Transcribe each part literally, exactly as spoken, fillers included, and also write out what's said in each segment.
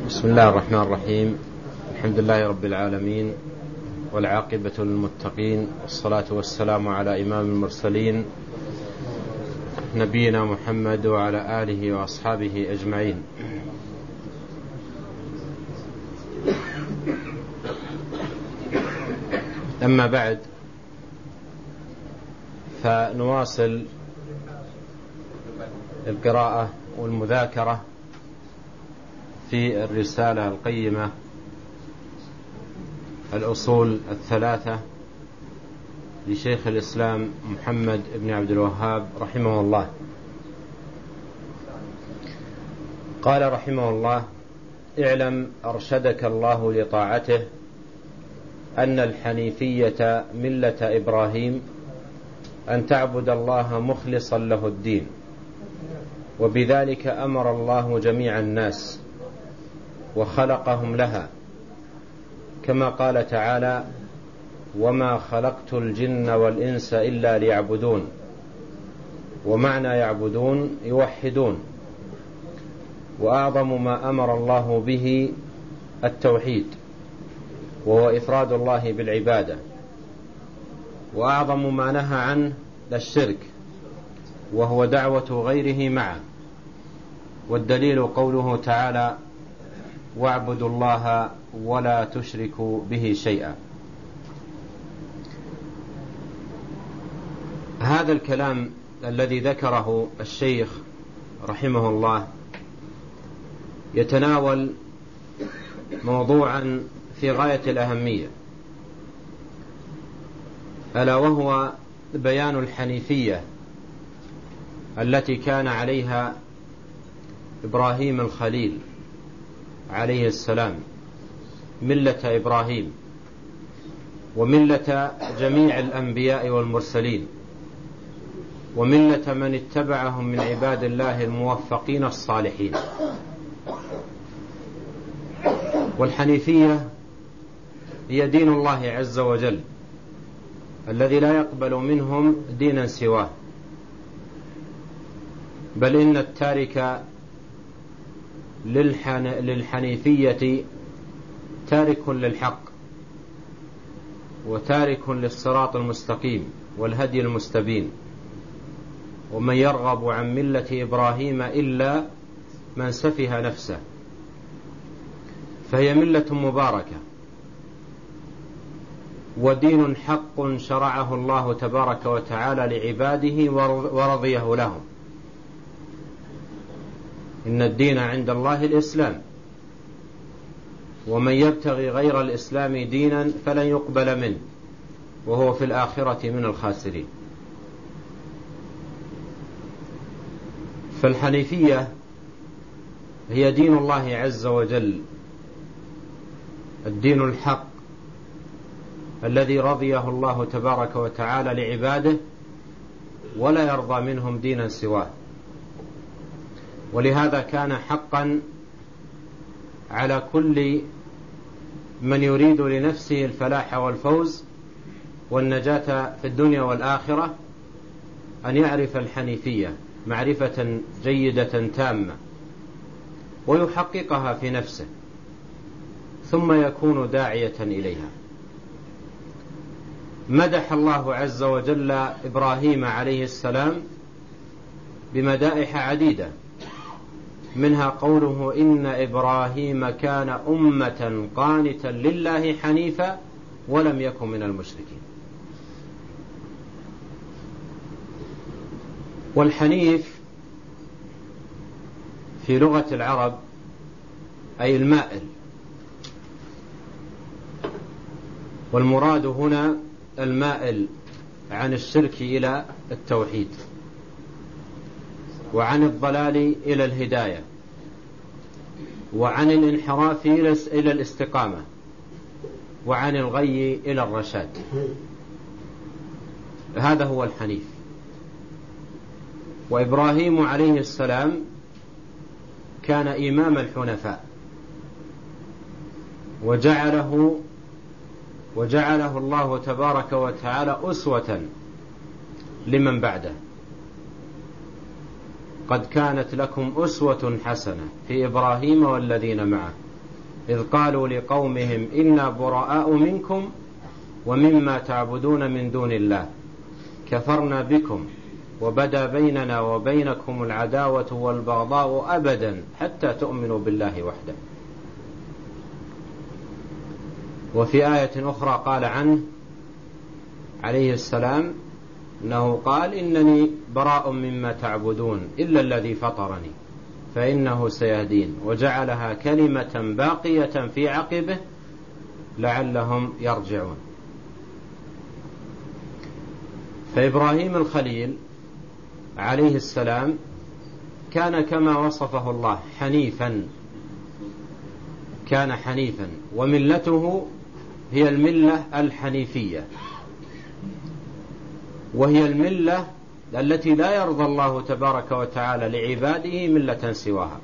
بسم الله الرحمن الرحيم. الحمد لله رب العالمين، والعاقبة للمتقين، والصلاة والسلام على إمام المرسلين نبينا محمد وعلى آله وأصحابه أجمعين. أما بعد، فنواصل القراءة والمذاكرة في الرسالة القيمة الأصول الثلاثة لشيخ الإسلام محمد بن عبد الوهاب رحمه الله. قال رحمه الله: اعلم أرشدك الله لطاعته أن الحنيفية ملة إبراهيم أن تعبد الله مخلصا له الدين، وبذلك أمر الله جميع الناس وخلقهم لها، كما قال تعالى: وما خلقت الجن والإنس إلا ليعبدون. ومعنى يعبدون يوحدون. وأعظم ما أمر الله به التوحيد، وهو إفراد الله بالعبادة. وأعظم ما نهى عنه الشرك، وهو دعوة غيره معه. والدليل قوله تعالى: واعبدوا الله ولا تشركوا به شيئا. هذا الكلام الذي ذكره الشيخ رحمه الله يتناول موضوعا في غاية الأهمية، ألا وهو بيان الحنيفية التي كان عليها إبراهيم الخليل عليه السلام، ملة إبراهيم وملة جميع الأنبياء والمرسلين، وملة من اتبعهم من عباد الله الموفقين الصالحين. والحنيفية هي دين الله عز وجل الذي لا يقبل منهم دينا سواه، بل إن التارك للحن... للحنيفية تارك للحق، وتارك للصراط المستقيم والهدي المستبين. ومن يرغب عن ملة إبراهيم إلا من سفه نفسه، فهي ملة مباركة ودين حق شرعه الله تبارك وتعالى لعباده ورضيه لهم. إن الدين عند الله الإسلام، ومن يبتغي غير الإسلام دينا فلن يقبل منه وهو في الآخرة من الخاسرين. فالحنيفية هي دين الله عز وجل، الدين الحق الذي رضيه الله تبارك وتعالى لعباده، ولا يرضى منهم دينا سواه. ولهذا كان حقا على كل من يريد لنفسه الفلاح والفوز والنجاة في الدنيا والآخرة أن يعرف الحنيفية معرفة جيدة تامة، ويحققها في نفسه، ثم يكون داعية إليها. مدح الله عز وجل إبراهيم عليه السلام بمدائح عديدة، منها قوله: إن إبراهيم كان أمة قانتا لله حنيفا ولم يكن من المشركين. والحنيف في لغة العرب أي المائل، والمراد هنا المائل عن الشرك إلى التوحيد، وعن الضلال إلى الهداية، وعن الانحراف إلى الاستقامة، وعن الغي إلى الرشاد. هذا هو الحنيف. وإبراهيم عليه السلام كان إمام الحنفاء، وجعله وجعله الله تبارك وتعالى أسوة لمن بعده. قد كانت لكم أسوة حسنة في إبراهيم والذين معه إذ قالوا لقومهم إنا براء منكم ومما تعبدون من دون الله كفرنا بكم وبدا بيننا وبينكم العداوة والبغضاء أبدا حتى تؤمنوا بالله وحده. وفي آية أخرى قال عنه عليه السلام أنه قال إنني براء مما تعبدون إلا الذي فطرني فإنه سيهدين، وجعلها كلمة باقية في عقبه لعلهم يرجعون. فإبراهيم الخليل عليه السلام كان كما وصفه الله حنيفا، كان حنيفا، وملته هي الملة الحنيفية، وهي الملة التي لا يرضى الله تبارك وتعالى لعباده ملة سواها.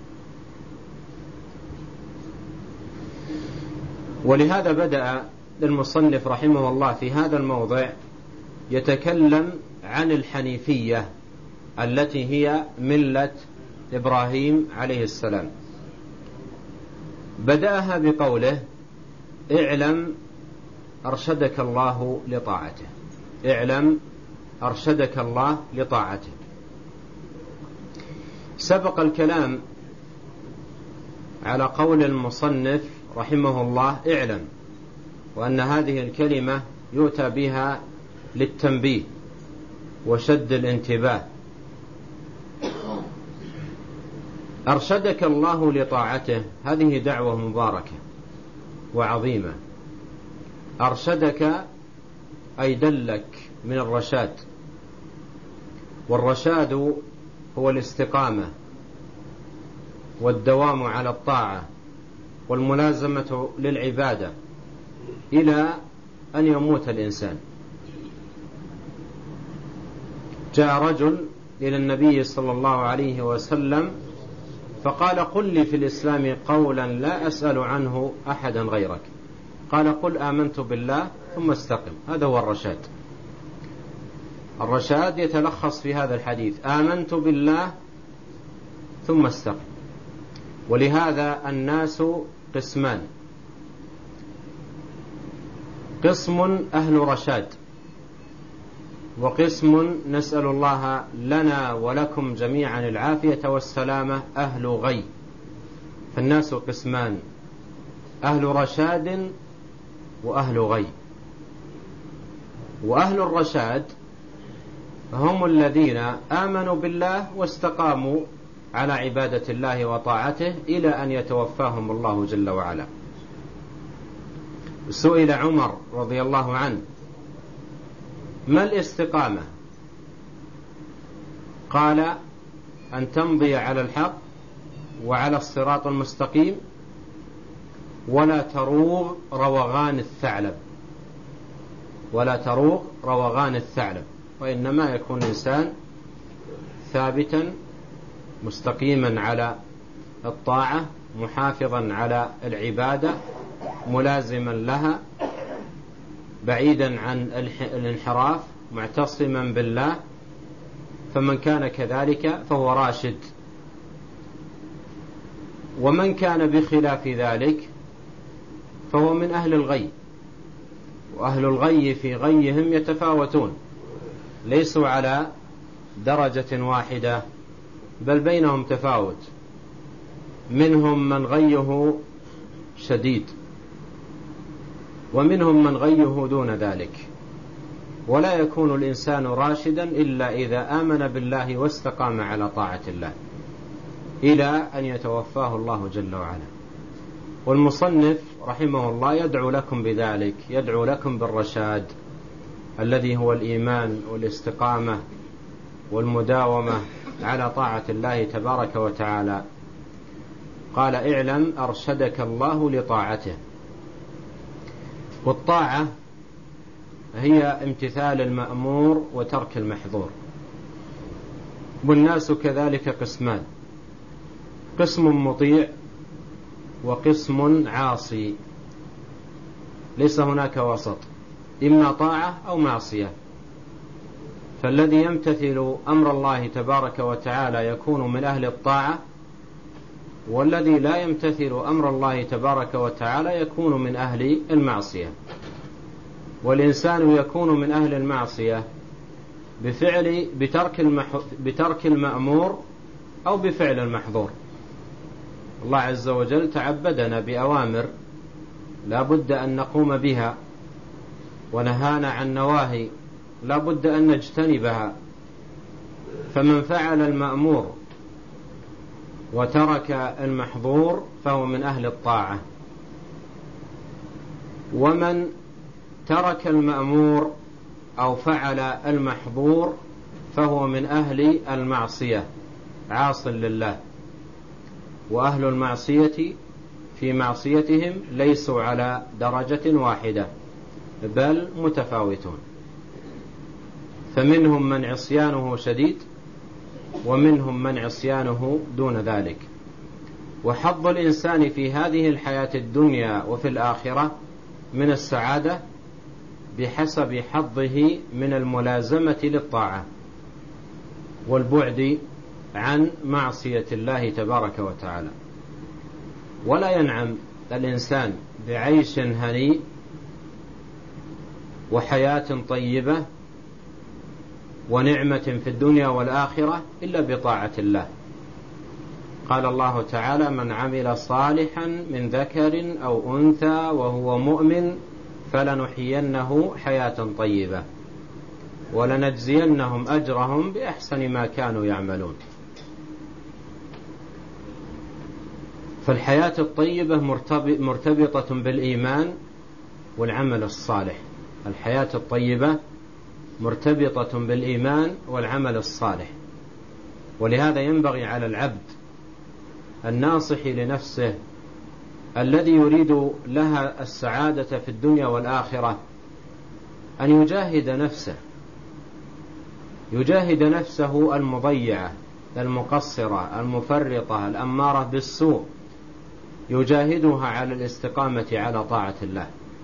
ولهذا بدأ المصنف رحمه الله في هذا الموضع يتكلم عن الحنيفية التي هي ملة إبراهيم عليه السلام. بدأها بقوله اعلم أرشدك الله لطاعته، اعلم أرشدك الله لطاعته. سبق الكلام على قول المصنف رحمه الله اعلم، وأن هذه الكلمة يؤتى بها للتنبيه وشد الانتباه. أرشدك الله لطاعته هذه دعوة مباركة وعظيمة. أرشدك أي دلك من الرشاد، والرشاد هو الاستقامة والدوام على الطاعة والملازمة للعبادة إلى أن يموت الإنسان. جاء رجل إلى النبي صلى الله عليه وسلم فقال قل لي في الإسلام قولا لا أسأل عنه أحدا غيرك. قال قل آمنت بالله ثم استقم. هذا هو الرشاد. الرشاد يتلخص في هذا الحديث آمنت بالله ثم استقم. ولهذا الناس قسمان: قسم أهل رشاد، وقسم نسأل الله لنا ولكم جميعا العافية والسلامة أهل غي. فالناس قسمان: أهل رشاد وأهل غي. وأهل الرشاد هم الذين آمنوا بالله واستقاموا على عبادة الله وطاعته إلى أن يتوفاهم الله جل وعلا. سئل عمر رضي الله عنه ما الاستقامة؟ قال أن تمضي على الحق وعلى الصراط المستقيم ولا تروغ روغان الثعلب، ولا تروغ روغان الثعلب، وإنما يكون الإنسان ثابتا مستقيما على الطاعة، محافظا على العبادة، ملازما لها، بعيدا عن الانحراف، معتصما بالله. فمن كان كذلك فهو راشد. ومن كان بخلاف ذلك فهو من أهل الغي. وأهل الغي في غيهم يتفاوتون، ليسوا على درجة واحدة، بل بينهم تفاوت. منهم من غيه شديد، ومنهم من غيه دون ذلك. ولا يكون الإنسان راشدا إلا إذا آمن بالله واستقام على طاعة الله إلى أن يتوفاه الله جل وعلا. والمصنف رحمه الله يدعو لكم بذلك، يدعو لكم بالرشاد الذي هو الإيمان والاستقامة والمداومة على طاعة الله تبارك وتعالى. قال اعلم أرشدك الله لطاعته. والطاعة هي امتثال المأمور وترك المحظور. والناس كذلك قسمان: قسم مطيع وقسم عاصي، ليس هناك وسط، إما طاعة أو معصية. فالذي يمتثل أمر الله تبارك وتعالى يكون من أهل الطاعة، والذي لا يمتثل أمر الله تبارك وتعالى يكون من أهل المعصية. والإنسان يكون من أهل المعصية بفعل بترك, المح... بترك المأمور أو بفعل المحظور. الله عز وجل تعبدنا بأوامر لا بد أن نقوم بها، ونهانا عن نواهي لا بد أن نجتنبها. فمن فعل المأمور وترك المحظور فهو من أهل الطاعة، ومن ترك المأمور أو فعل المحظور فهو من أهل المعصية عاص لله. وأهل المعصية في معصيتهم ليسوا على درجة واحدة بل متفاوتون، فمنهم من عصيانه شديد ومنهم من عصيانه دون ذلك. وحظ الإنسان في هذه الحياة الدنيا وفي الآخرة من السعادة بحسب حظه من الملازمة للطاعة والبعد عن معصية الله تبارك وتعالى. ولا ينعم الإنسان بعيش هنيء وحياة طيبة ونعمة في الدنيا والآخرة إلا بطاعة الله. قال الله تعالى: من عمل صالحا من ذكر أو أنثى وهو مؤمن فلنحيينه حياة طيبة ولنجزينهم أجرهم بأحسن ما كانوا يعملون. فالحياة الطيبة مرتبطة بالإيمان والعمل الصالح. الحياة الطيبة مرتبطة بالإيمان والعمل الصالح. ولهذا ينبغي على العبد الناصح لنفسه الذي يريد لها السعادة في الدنيا والآخرة أن يجاهد نفسه يجاهد نفسه المضيعة المقصرة المفرطة الأمارة بالسوء، يجاهدها على الاستقامة على طاعة الله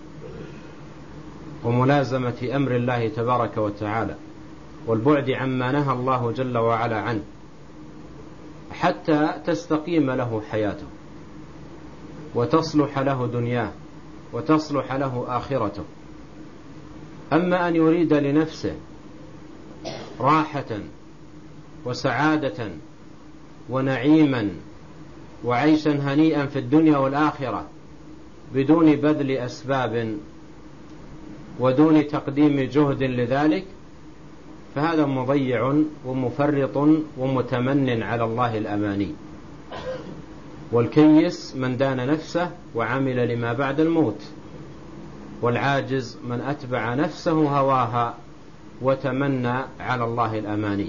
وملازمة أمر الله تبارك وتعالى والبعد عما نهى الله جل وعلا عنه حتى تستقيم له حياته وتصلح له دنياه وتصلح له آخرته. أما أن يريد لنفسه راحة وسعادة ونعيما وعيشا هنيئا في الدنيا والآخرة بدون بذل أسباب ودون تقديم جهد لذلك، فهذا مضيع ومفرط ومتمن على الله الأماني. والكيس من دان نفسه وعمل لما بعد الموت، والعاجز من أتبع نفسه هواها وتمنى على الله الأماني.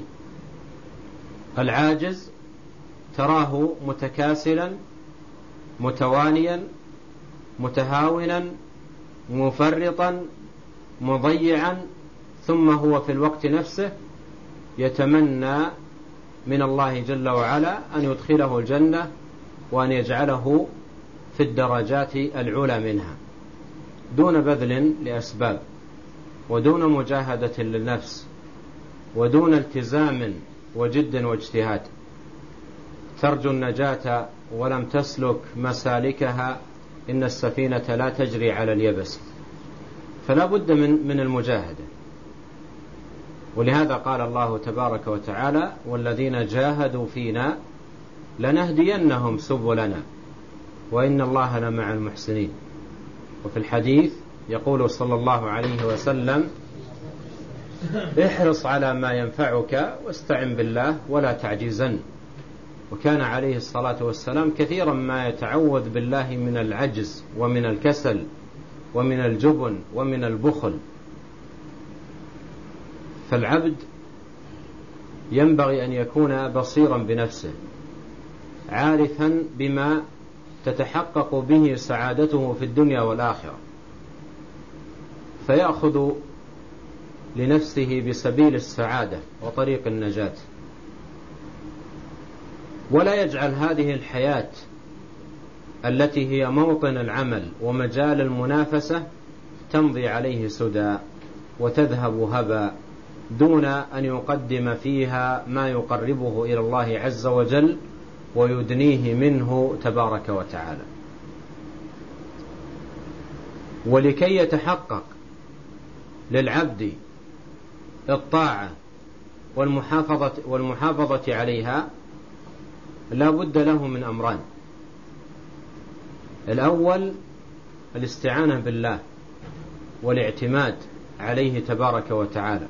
العاجز تراه متكاسلا متوانيا متهاونا مفرطا مضيعا، ثم هو في الوقت نفسه يتمنى من الله جل وعلا أن يدخله الجنة وأن يجعله في الدرجات العلى منها دون بذل لأسباب ودون مجاهدة للنفس ودون التزام وجد واجتهاد. ترجو النجاة ولم تسلك مسالكها، إن السفينة لا تجري على اليبس. فلا بد من من المجاهدة. ولهذا قال الله تبارك وتعالى: والذين جاهدوا فينا لنهدينهم سبلنا وإن الله لمع المحسنين. وفي الحديث يقول صلى الله عليه وسلم: احرص على ما ينفعك واستعن بالله ولا تعجزن. وكان عليه الصلاة والسلام كثيرا ما يتعوذ بالله من العجز ومن الكسل ومن الجبن ومن البخل. فالعبد ينبغي أن يكون بصيرا بنفسه عارفا بما تتحقق به سعادته في الدنيا والآخرة، فيأخذ لنفسه بسبيل السعادة وطريق النجاة، ولا يجعل هذه الحياة التي هي موطن العمل ومجال المنافسة تمضي عليه سدى وتذهب هبا دون أن يقدم فيها ما يقربه إلى الله عز وجل ويدنيه منه تبارك وتعالى. ولكي يتحقق للعبد الطاعة والمحافظة, والمحافظة عليها لا بد له من أمران: الأول الاستعانة بالله والاعتماد عليه تبارك وتعالى،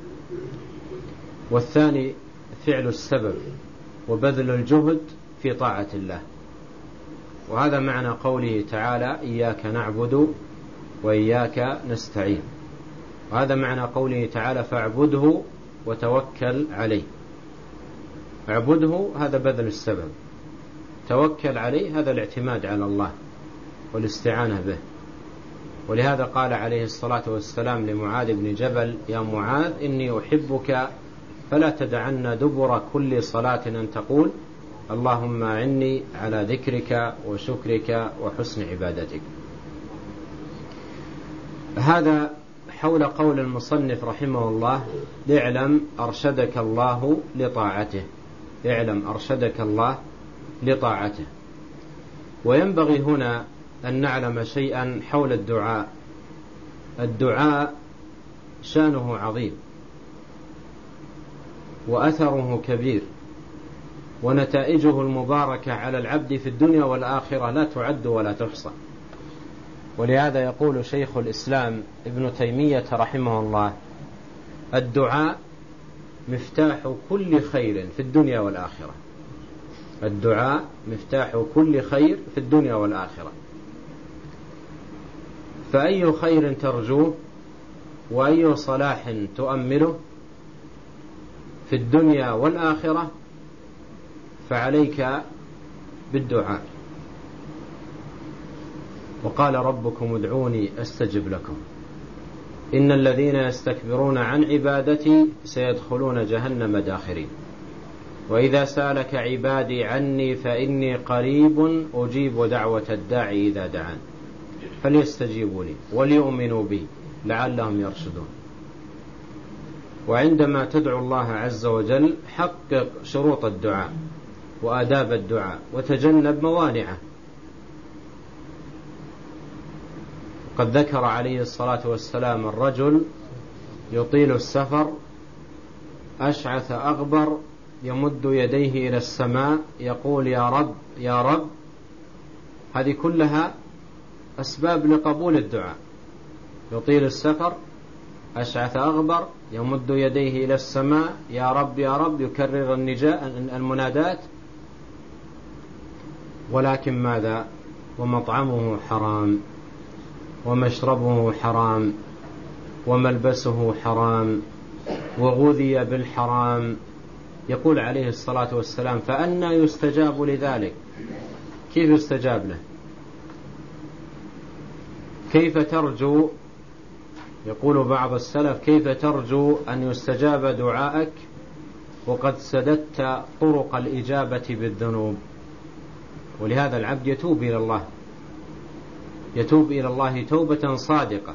والثاني فعل السبب وبذل الجهد في طاعة الله. وهذا معنى قوله تعالى: إياك نعبد وإياك نستعين. وهذا معنى قوله تعالى: فاعبده وتوكل عليه. اعبده هذا بذل السبب، توكل عليه هذا الاعتماد على الله والاستعانة به. ولهذا قال عليه الصلاة والسلام لمعاذ بن جبل: يا معاذ إني أحبك فلا تدعن دبر كل صلاة أن تقول اللهم أعني على ذكرك وشكرك وحسن عبادتك. هذا حول قول المصنف رحمه الله: اعلم أرشدك الله لطاعته. اعلم أرشدك الله لطاعته. وينبغي هنا أن نعلم شيئا حول الدعاء. الدعاء شانه عظيم وأثره كبير، ونتائجه المباركة على العبد في الدنيا والآخرة لا تعد ولا تحصى. ولهذا يقول شيخ الإسلام ابن تيمية رحمه الله: الدعاء مفتاح كل خير في الدنيا والآخرة. الدعاء مفتاح كل خير في الدنيا والآخرة. فأي خير ترجوه وأي صلاح تؤمله في الدنيا والآخرة فعليك بالدعاء. وقال ربكم ادعوني أستجب لكم إن الذين يستكبرون عن عبادتي سيدخلون جهنم داخرين. وإذا سألك عبادي عني فإني قريب أجيب دعوة الداعي إذا دعان فليستجيبوا لي وليؤمنوا بي لعلهم يرشدون. وعندما تدعو الله عز وجل حقق شروط الدعاء وآداب الدعاء وتجنب موانعه. قد ذكر عليه الصلاة والسلام الرجل يطيل السفر أشعث أغبر يمد يديه إلى السماء يقول يا رب يا رب. هذه كلها أسباب لقبول الدعاء. يطيل السفر أشعث أغبر يمد يديه إلى السماء يا رب يا رب، يكرر النجاء المنادات. ولكن ماذا؟ ومطعمه حرام ومشربه حرام وملبسه حرام وغذي بالحرام. يقول عليه الصلاة والسلام: فأنى يستجاب لذلك؟ كيف يستجاب له؟ كيف ترجو؟ يقول بعض السلف: كيف ترجو أن يستجاب دعائك وقد سددت طرق الإجابة بالذنوب؟ ولهذا العبد يتوب إلى الله، يتوب إلى الله توبة صادقة،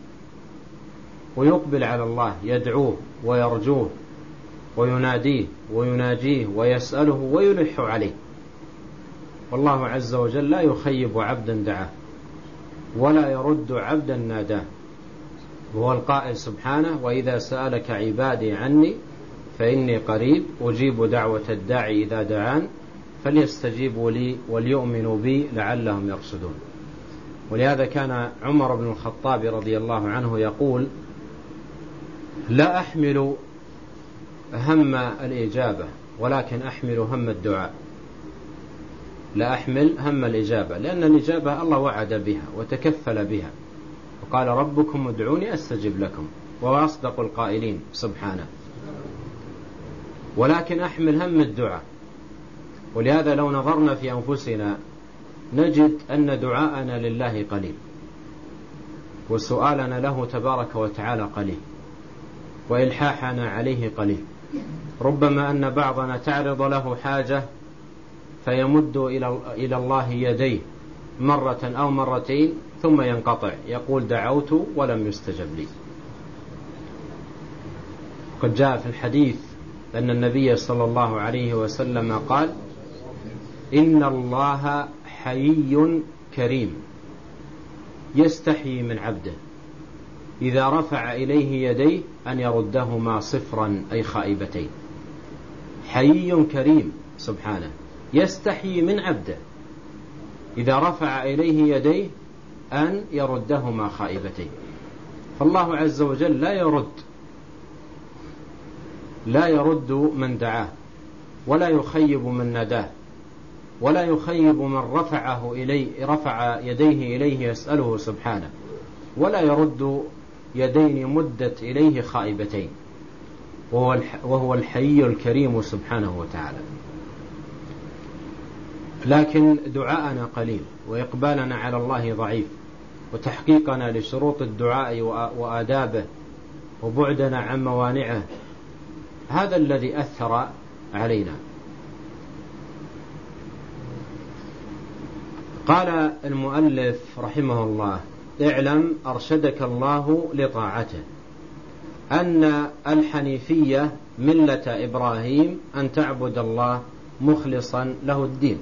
ويقبل على الله يدعوه ويرجوه ويناديه ويناجيه ويسأله ويلح عليه. والله عز وجل لا يخيب عبدا دعاه ولا يرد عبدا ناداه. وهو القائل سبحانه: وإذا سألك عبادي عني فإني قريب أجيب دعوة الداعي إذا دعان فليستجيبوا لي وليؤمنوا بي لعلهم يرشدون. ولهذا كان عمر بن الخطاب رضي الله عنه يقول: لا أحمل هم الإجابة ولكن أحمل هم الدعاء. لا أحمل هم الإجابة، لأن الإجابة الله وعد بها وتكفل بها، وقال ربكم ادعوني أستجب لكم، وهو أصدق القائلين سبحانه. ولكن أحمل هم الدعاء. ولهذا لو نظرنا في أنفسنا نجد أن دعاءنا لله قليل، وسؤالنا له تبارك وتعالى قليل، وإلحاحنا عليه قليل. ربما أن بعضنا تعرض له حاجة فيمد إلى الله يديه مرة أو مرتين ثم ينقطع، يقول دعوت ولم يستجب لي. قد جاء في الحديث أن النبي صلى الله عليه وسلم قال: إن الله حيي كريم يستحيي من عبده إذا رفع إليه يديه أن يردهما صفرا أي خائبتين. حيي كريم سبحانه يستحيي من عبده إذا رفع إليه يديه أن يردهما خائبتين. فالله عز وجل لا يرد لا يرد من دعاه، ولا يخيب من ناداه، ولا يخيب من رفعه إليه رفع يديه إليه يسأله سبحانه، ولا يرد يدين مدت إليه خائبتين، وهو الحي الكريم سبحانه وتعالى. لكن دعاءنا قليل، وإقبالنا على الله ضعيف، وتحقيقنا لشروط الدعاء وآدابه وبعدنا عن موانعه، هذا الذي أثر علينا. قال المؤلف رحمه الله: اعلم أرشدك الله لطاعته أن الحنيفية ملة إبراهيم أن تعبد الله مخلصا له الدين.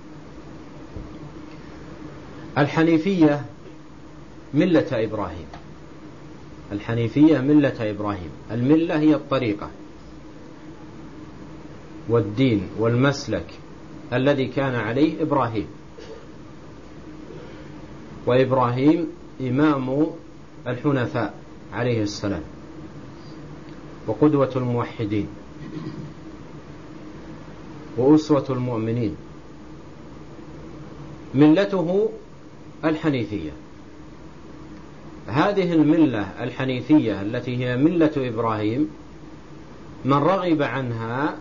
الحنيفية ملة إبراهيم، الحنيفية ملة إبراهيم، الملة هي الطريقة والدين والمسلك الذي كان عليه إبراهيم، وإبراهيم إمام الحنفاء عليه السلام وقدوة الموحدين وأسوة المؤمنين. ملته الحنيفية. هذه الملة الحنيفية التي هي ملة إبراهيم، من رغب عنها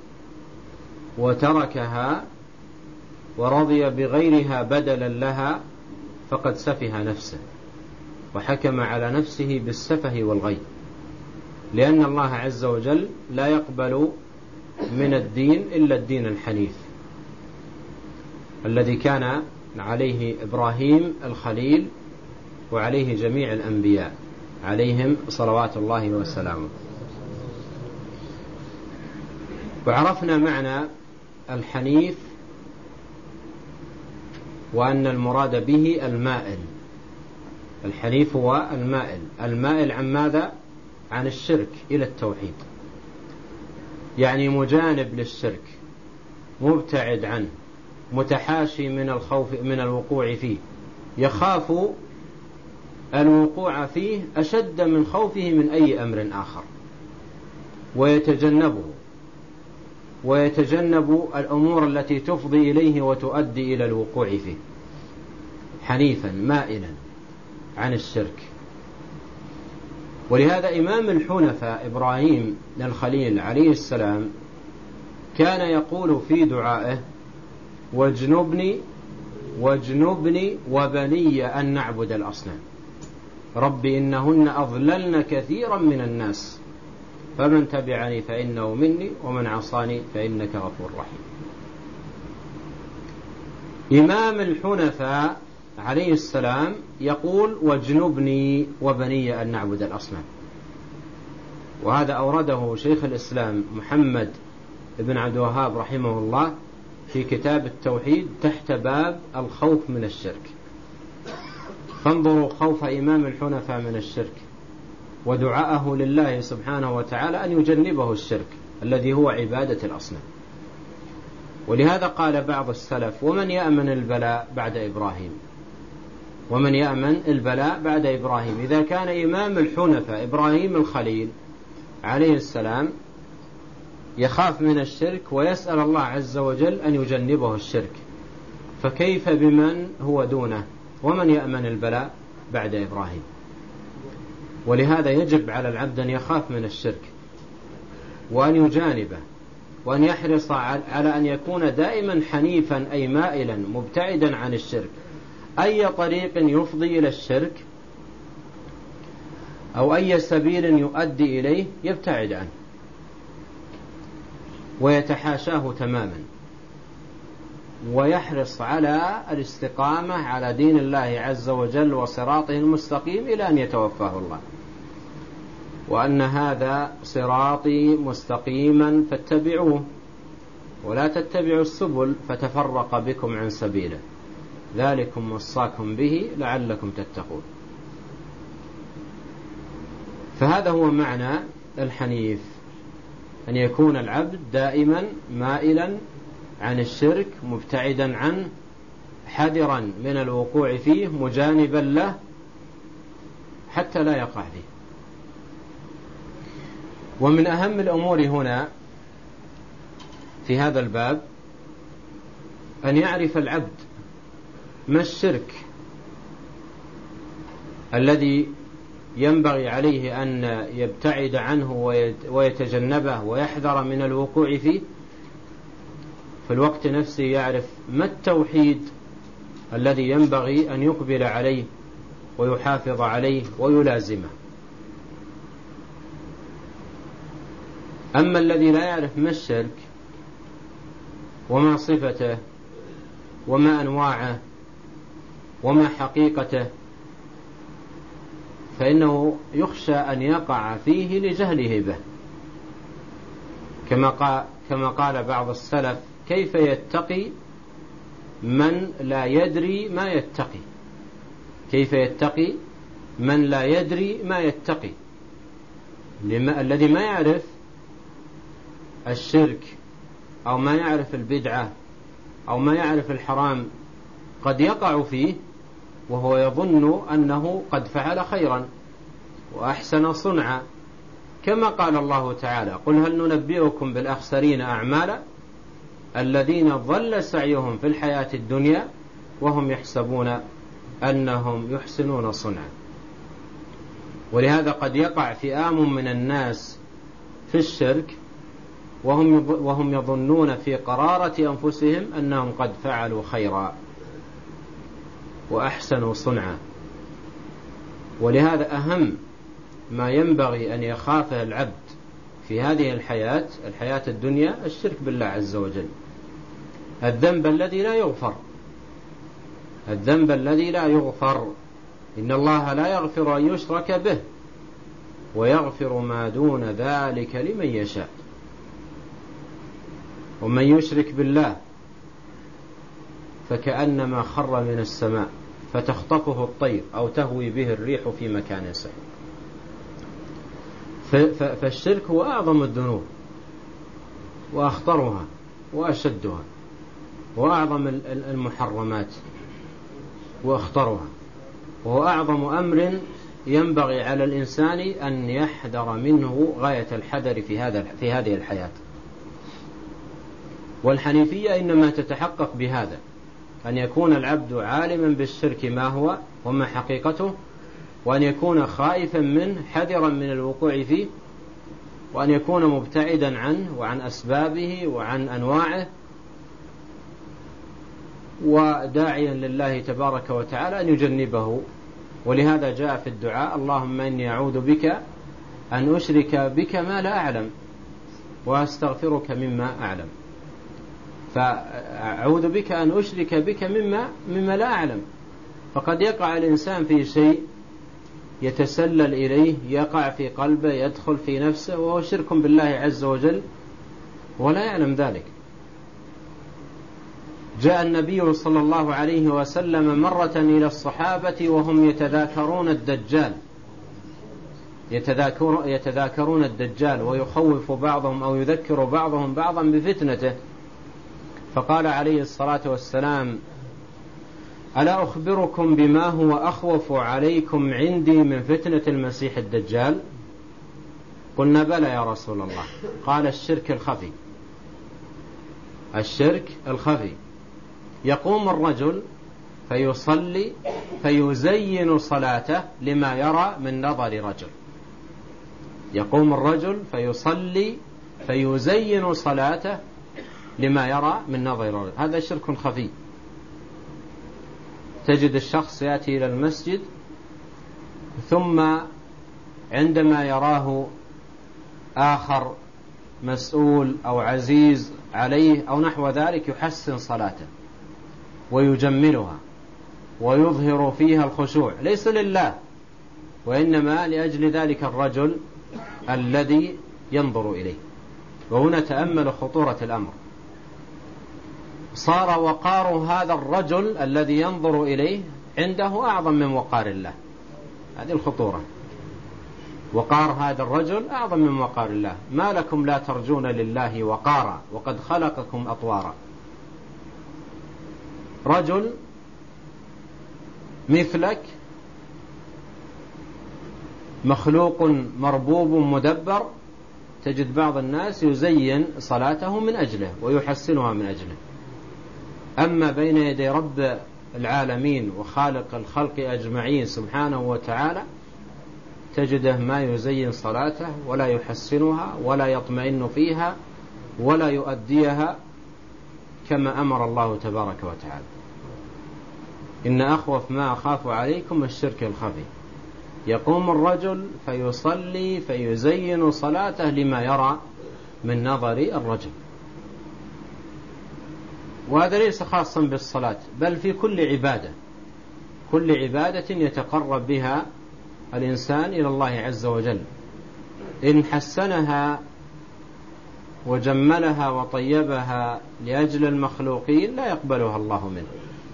وتركها ورضي بغيرها بدلا لها فقد سفه نفسه وحكم على نفسه بالسفه والغي، لأن الله عز وجل لا يقبل من الدين إلا الدين الحنيف الذي كان عليه إبراهيم الخليل وعليه جميع الأنبياء عليهم صلوات الله وسلامه. وعرفنا معنى الحنيف وأن المراد به المائل. الحنيف هو المائل، المائل عن ماذا؟ عن الشرك إلى التوحيد، يعني مجانب للشرك، مبتعد عنه، متحاشي من الخوف من الوقوع فيه، يخاف الوقوع فيه أشد من خوفه من أي أمر آخر، ويتجنبه ويتجنب الأمور التي تفضي إليه وتؤدي إلى الوقوع فيه. حنيفا مائلا عن الشرك. ولهذا إمام الحنفاء إبراهيم الخليل عليه السلام كان يقول في دعائه: واجنبني واجنبني وبني أن نعبد الأصنام، رب إنهن أضللن كثيرا من الناس فمن تبعني فإنه مني ومن عصاني فإنك غفور رحيم. إمام الحنفاء عليه السلام يقول: واجنبني وبني أن نعبد الأصنام. وهذا أورده شيخ الإسلام محمد بن عبد الوهاب رحمه الله في كتاب التوحيد تحت باب الخوف من الشرك. فانظروا خوف إمام الحنفاء من الشرك ودعاءه لله سبحانه وتعالى أن يجنبه الشرك الذي هو عبادة الأصنام. ولهذا قال بعض السلف: ومن يأمن البلاء بعد إبراهيم؟ ومن يأمن البلاء بعد إبراهيم؟ إذا كان إمام الحنفاء إبراهيم الخليل عليه السلام يخاف من الشرك ويسأل الله عز وجل أن يجنبه الشرك، فكيف بمن هو دونه؟ ومن يأمن البلاء بعد إبراهيم؟ ولهذا يجب على العبد أن يخاف من الشرك وأن يجانبه، وأن يحرص على أن يكون دائما حنيفا أي مائلا مبتعدا عن الشرك. أي طريق يفضي إلى الشرك أو أي سبيل يؤدي إليه يبتعد عنه ويتحاشاه تماما، ويحرص على الاستقامة على دين الله عز وجل وصراطه المستقيم إلى أن يتوفاه الله. وأن هذا صراطي مستقيما فاتبعوه ولا تتبعوا السبل فتفرق بكم عن سبيله ذلكم وصاكم به لعلكم تتقون. فهذا هو معنى الحنيف، أن يكون العبد دائما مائلا عن الشرك، مبتعدا عنه، حذرا من الوقوع فيه، مجانبا له حتى لا يقع فيه. ومن أهم الأمور هنا في هذا الباب أن يعرف العبد ما الشرك الذي ينبغي عليه أن يبتعد عنه ويتجنبه ويحذر من الوقوع فيه، في الوقت نفسه يعرف ما التوحيد الذي ينبغي أن يقبل عليه ويحافظ عليه ويلازمه. أما الذي لا يعرف ما الشرك وما صفته وما أنواعه وما حقيقته فإنه يخشى أن يقع فيه لجهله به، كما قال, كما قال بعض السلف: كيف يتقي من لا يدري ما يتقي كيف يتقي من لا يدري ما يتقي. لما الذي ما يعرف الشرك أو ما يعرف البدعة أو ما يعرف الحرام قد يقع فيه وهو يظن أنه قد فعل خيرا وأحسن صنعا، كما قال الله تعالى: قل هل ننبئكم بالأخسرين أعمالا الذين ضل سعيهم في الحياة الدنيا وهم يحسبون أنهم يحسنون صنعا. ولهذا قد يقع فئام من الناس في الشرك وهم وهم يظنون في قرارة أنفسهم أنهم قد فعلوا خيرا وأحسنوا صنعا. ولهذا أهم ما ينبغي أن يخافه العبد في هذه الحياة الحياة الدنيا الشرك بالله عز وجل، الذنب الذي لا يغفر الذنب الذي لا يغفر إن الله لا يغفر أن يشرك به ويغفر ما دون ذلك لمن يشاء. ومن يشرك بالله فكأنما خر من السماء فتخطفه الطير أو تهوي به الريح في مكان سحيق. فالشرك هو أعظم الذنوب وأخطرها وأشدها وأعظم المحرمات وأخطرها، وهو أعظم أمر ينبغي على الإنسان أن يحذر منه غاية الحذر في هذا في هذه الحياة. والحنيفية إنما تتحقق بهذا، أن يكون العبد عالما بالشرك ما هو وما حقيقته، وأن يكون خائفا منه حذرا من الوقوع فيه، وأن يكون مبتعدا عنه وعن أسبابه وعن أنواعه، وداعيا لله تبارك وتعالى أن يجنبه. ولهذا جاء في الدعاء: اللهم إني أعوذ بك أن أشرك بك ما لا أعلم وأستغفرك مما أعلم. فأعوذ بك أن أشرك بك مما, مما لا أعلم. فقد يقع الإنسان في شيء يتسلل إليه، يقع في قلبه، يدخل في نفسه، وهو شرك بالله عز وجل ولا يعلم ذلك. جاء النبي صلى الله عليه وسلم مرة إلى الصحابة وهم يتذاكرون الدجال يتذاكر يتذاكرون الدجال ويخوف بعضهم أو يذكر بعضهم بعضا بفتنته، فقال عليه الصلاة والسلام: ألا أخبركم بما هو أخوف عليكم عندي من فتنة المسيح الدجال؟ قلنا: بلى يا رسول الله. قال: الشرك الخفي الشرك الخفي يقوم الرجل فيصلي فيزين صلاته لما يرى من نظر رجل يقوم الرجل فيصلي فيزين صلاته لما يرى من نظر رجل. هذا شرك خفي. تجد الشخص يأتي إلى المسجد ثم عندما يراه آخر مسؤول أو عزيز عليه أو نحو ذلك يحسن صلاته ويجملها ويظهر فيها الخشوع، ليس لله وإنما لأجل ذلك الرجل الذي ينظر إليه. وهنا تأمل خطورة الأمر. صار وقار هذا الرجل الذي ينظر إليه عنده أعظم من وقار الله. هذه الخطورة، وقار هذا الرجل أعظم من وقار الله. ما لكم لا ترجون لله وقارا وقد خلقكم أطوارا. رجل مثلك مخلوق مربوب مدبر، تجد بعض الناس يزين صلاته من أجله ويحسنها من أجله، أما بين يدي رب العالمين وخالق الخلق أجمعين سبحانه وتعالى تجده ما يزين صلاته ولا يحسنها ولا يطمئن فيها ولا يؤديها كما أمر الله تبارك وتعالى. إن أخوف ما أخاف عليكم الشرك الخفي. يقوم الرجل فيصلي فيزين صلاته لما يرى من نظر الرجل، وهذا ليس خاصا بالصلاة بل في كل عبادة، كل عبادة يتقرب بها الإنسان إلى الله عز وجل، إن حسنها وجملها وطيبها لأجل المخلوقين لا يقبلها الله منه،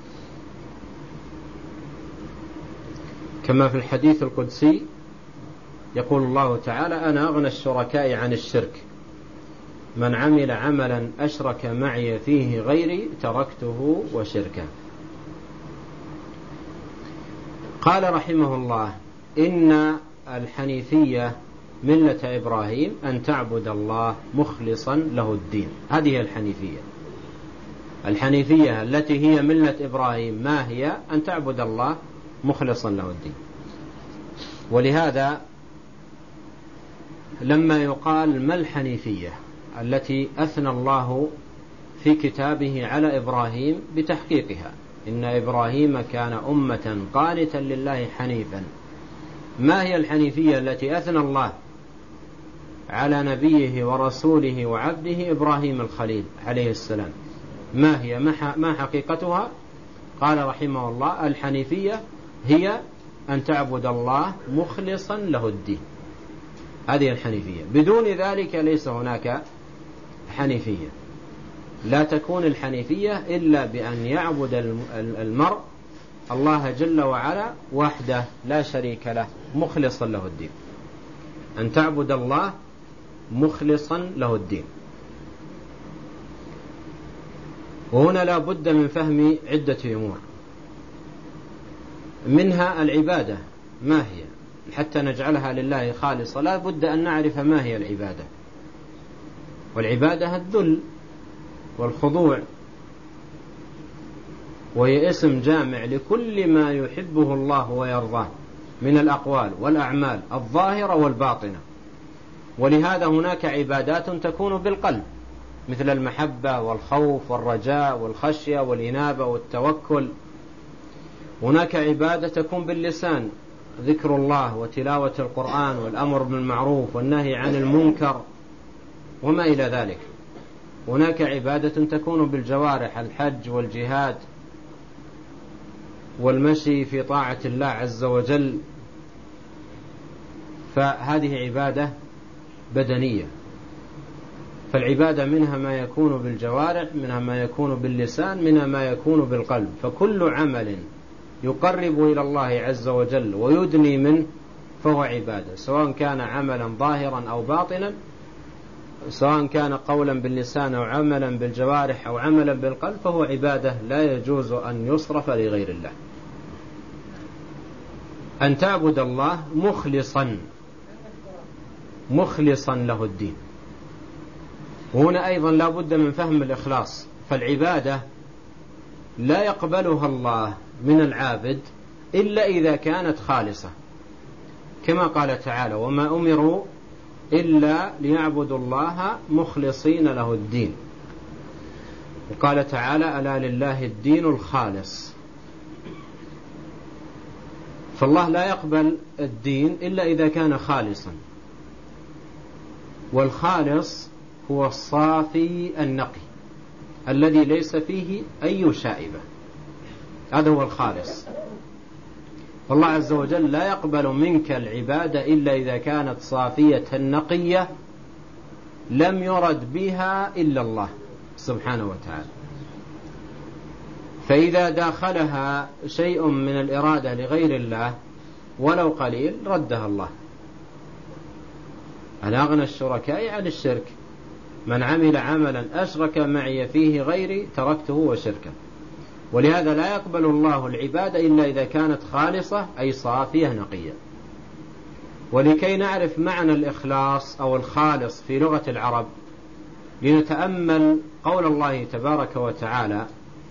كما في الحديث القدسي يقول الله تعالى: أنا أغنى الشركاء عن الشرك، من عمل عملا أشرك معي فيه غيري تركته وشركه. قال رحمه الله: إن الحنيفية ملة إبراهيم أن تعبد الله مخلصا له الدين. هذه الحنيفية، الحنيفية التي هي ملة إبراهيم ما هي؟ أن تعبد الله مخلصا له الدين. ولهذا لما يقال ما الحنيفية التي أثنى الله في كتابه على إبراهيم بتحقيقها، إن إبراهيم كان أمة قانتا لله حنيفا، ما هي الحنيفية التي أثنى الله على نبيه ورسوله وعبده إبراهيم الخليل عليه السلام؟ ما هي؟ ما حقيقتها؟ قال رحمه الله: الحنيفية هي أن تعبد الله مخلصا له الدين. هذه الحنيفية، بدون ذلك ليس هناك حنيفية. لا تكون الحنيفية إلا بأن يعبد المرء الله جل وعلا وحده لا شريك له مخلصا له الدين، أن تعبد الله مخلصا له الدين. وهنا لا بد من فهم عدة أمور، منها العبادة ما هي، حتى نجعلها لله خالصة لا بد أن نعرف ما هي العبادة. والعبادة الذل والخضوع، وهي اسم جامع لكل ما يحبه الله ويرضاه من الأقوال والأعمال الظاهرة والباطنة. ولهذا هناك عبادات تكون بالقلب مثل المحبة والخوف والرجاء والخشية والإنابة والتوكل. هناك عبادة تكون باللسان، ذكر الله وتلاوة القرآن والأمر بالمعروف والنهي عن المنكر وما إلى ذلك. هناك عبادة تكون بالجوارح، الحج والجهاد والمشي في طاعة الله عز وجل، فهذه عبادة بدنية. فالعبادة منها ما يكون بالجوارح، منها ما يكون باللسان، منها ما يكون بالقلب. فكل عمل يقرب إلى الله عز وجل ويدني منه فهو عبادة، سواء كان عملا ظاهرا أو باطنا، سواء كان قولا باللسان أو عملا بالجوارح أو عملا بالقلب، فهو عبادة لا يجوز أن يصرف لغير الله. أن تعبد الله مخلصا مخلصا له الدين. وهنا أيضا لا بد من فهم الإخلاص، فالعبادة لا يقبلها الله من العابد إلا إذا كانت خالصة، كما قال تعالى: وما أمروا إلا ليعبدوا الله مخلصين له الدين. وقال تعالى: ألا لله الدين الخالص. فالله لا يقبل الدين إلا إذا كان خالصا، والخالص هو الصافي النقي الذي ليس فيه أي شائبة، هذا هو الخالص. فالله عز وجل لا يقبل منك العبادة إلا إذا كانت صافية نقية لم يرد بها إلا الله سبحانه وتعالى. فإذا داخلها شيء من الإرادة لغير الله ولو قليل ردها الله. أنا أغنى الشركاء عن الشرك، من عمل عملا أشرك معي فيه غيري تركته وشركه. ولهذا لا يقبل الله العبادة إلا إذا كانت خالصة أي صافية نقية. ولكي نعرف معنى الإخلاص أو الخالص في لغة العرب لنتأمل قول الله تبارك وتعالى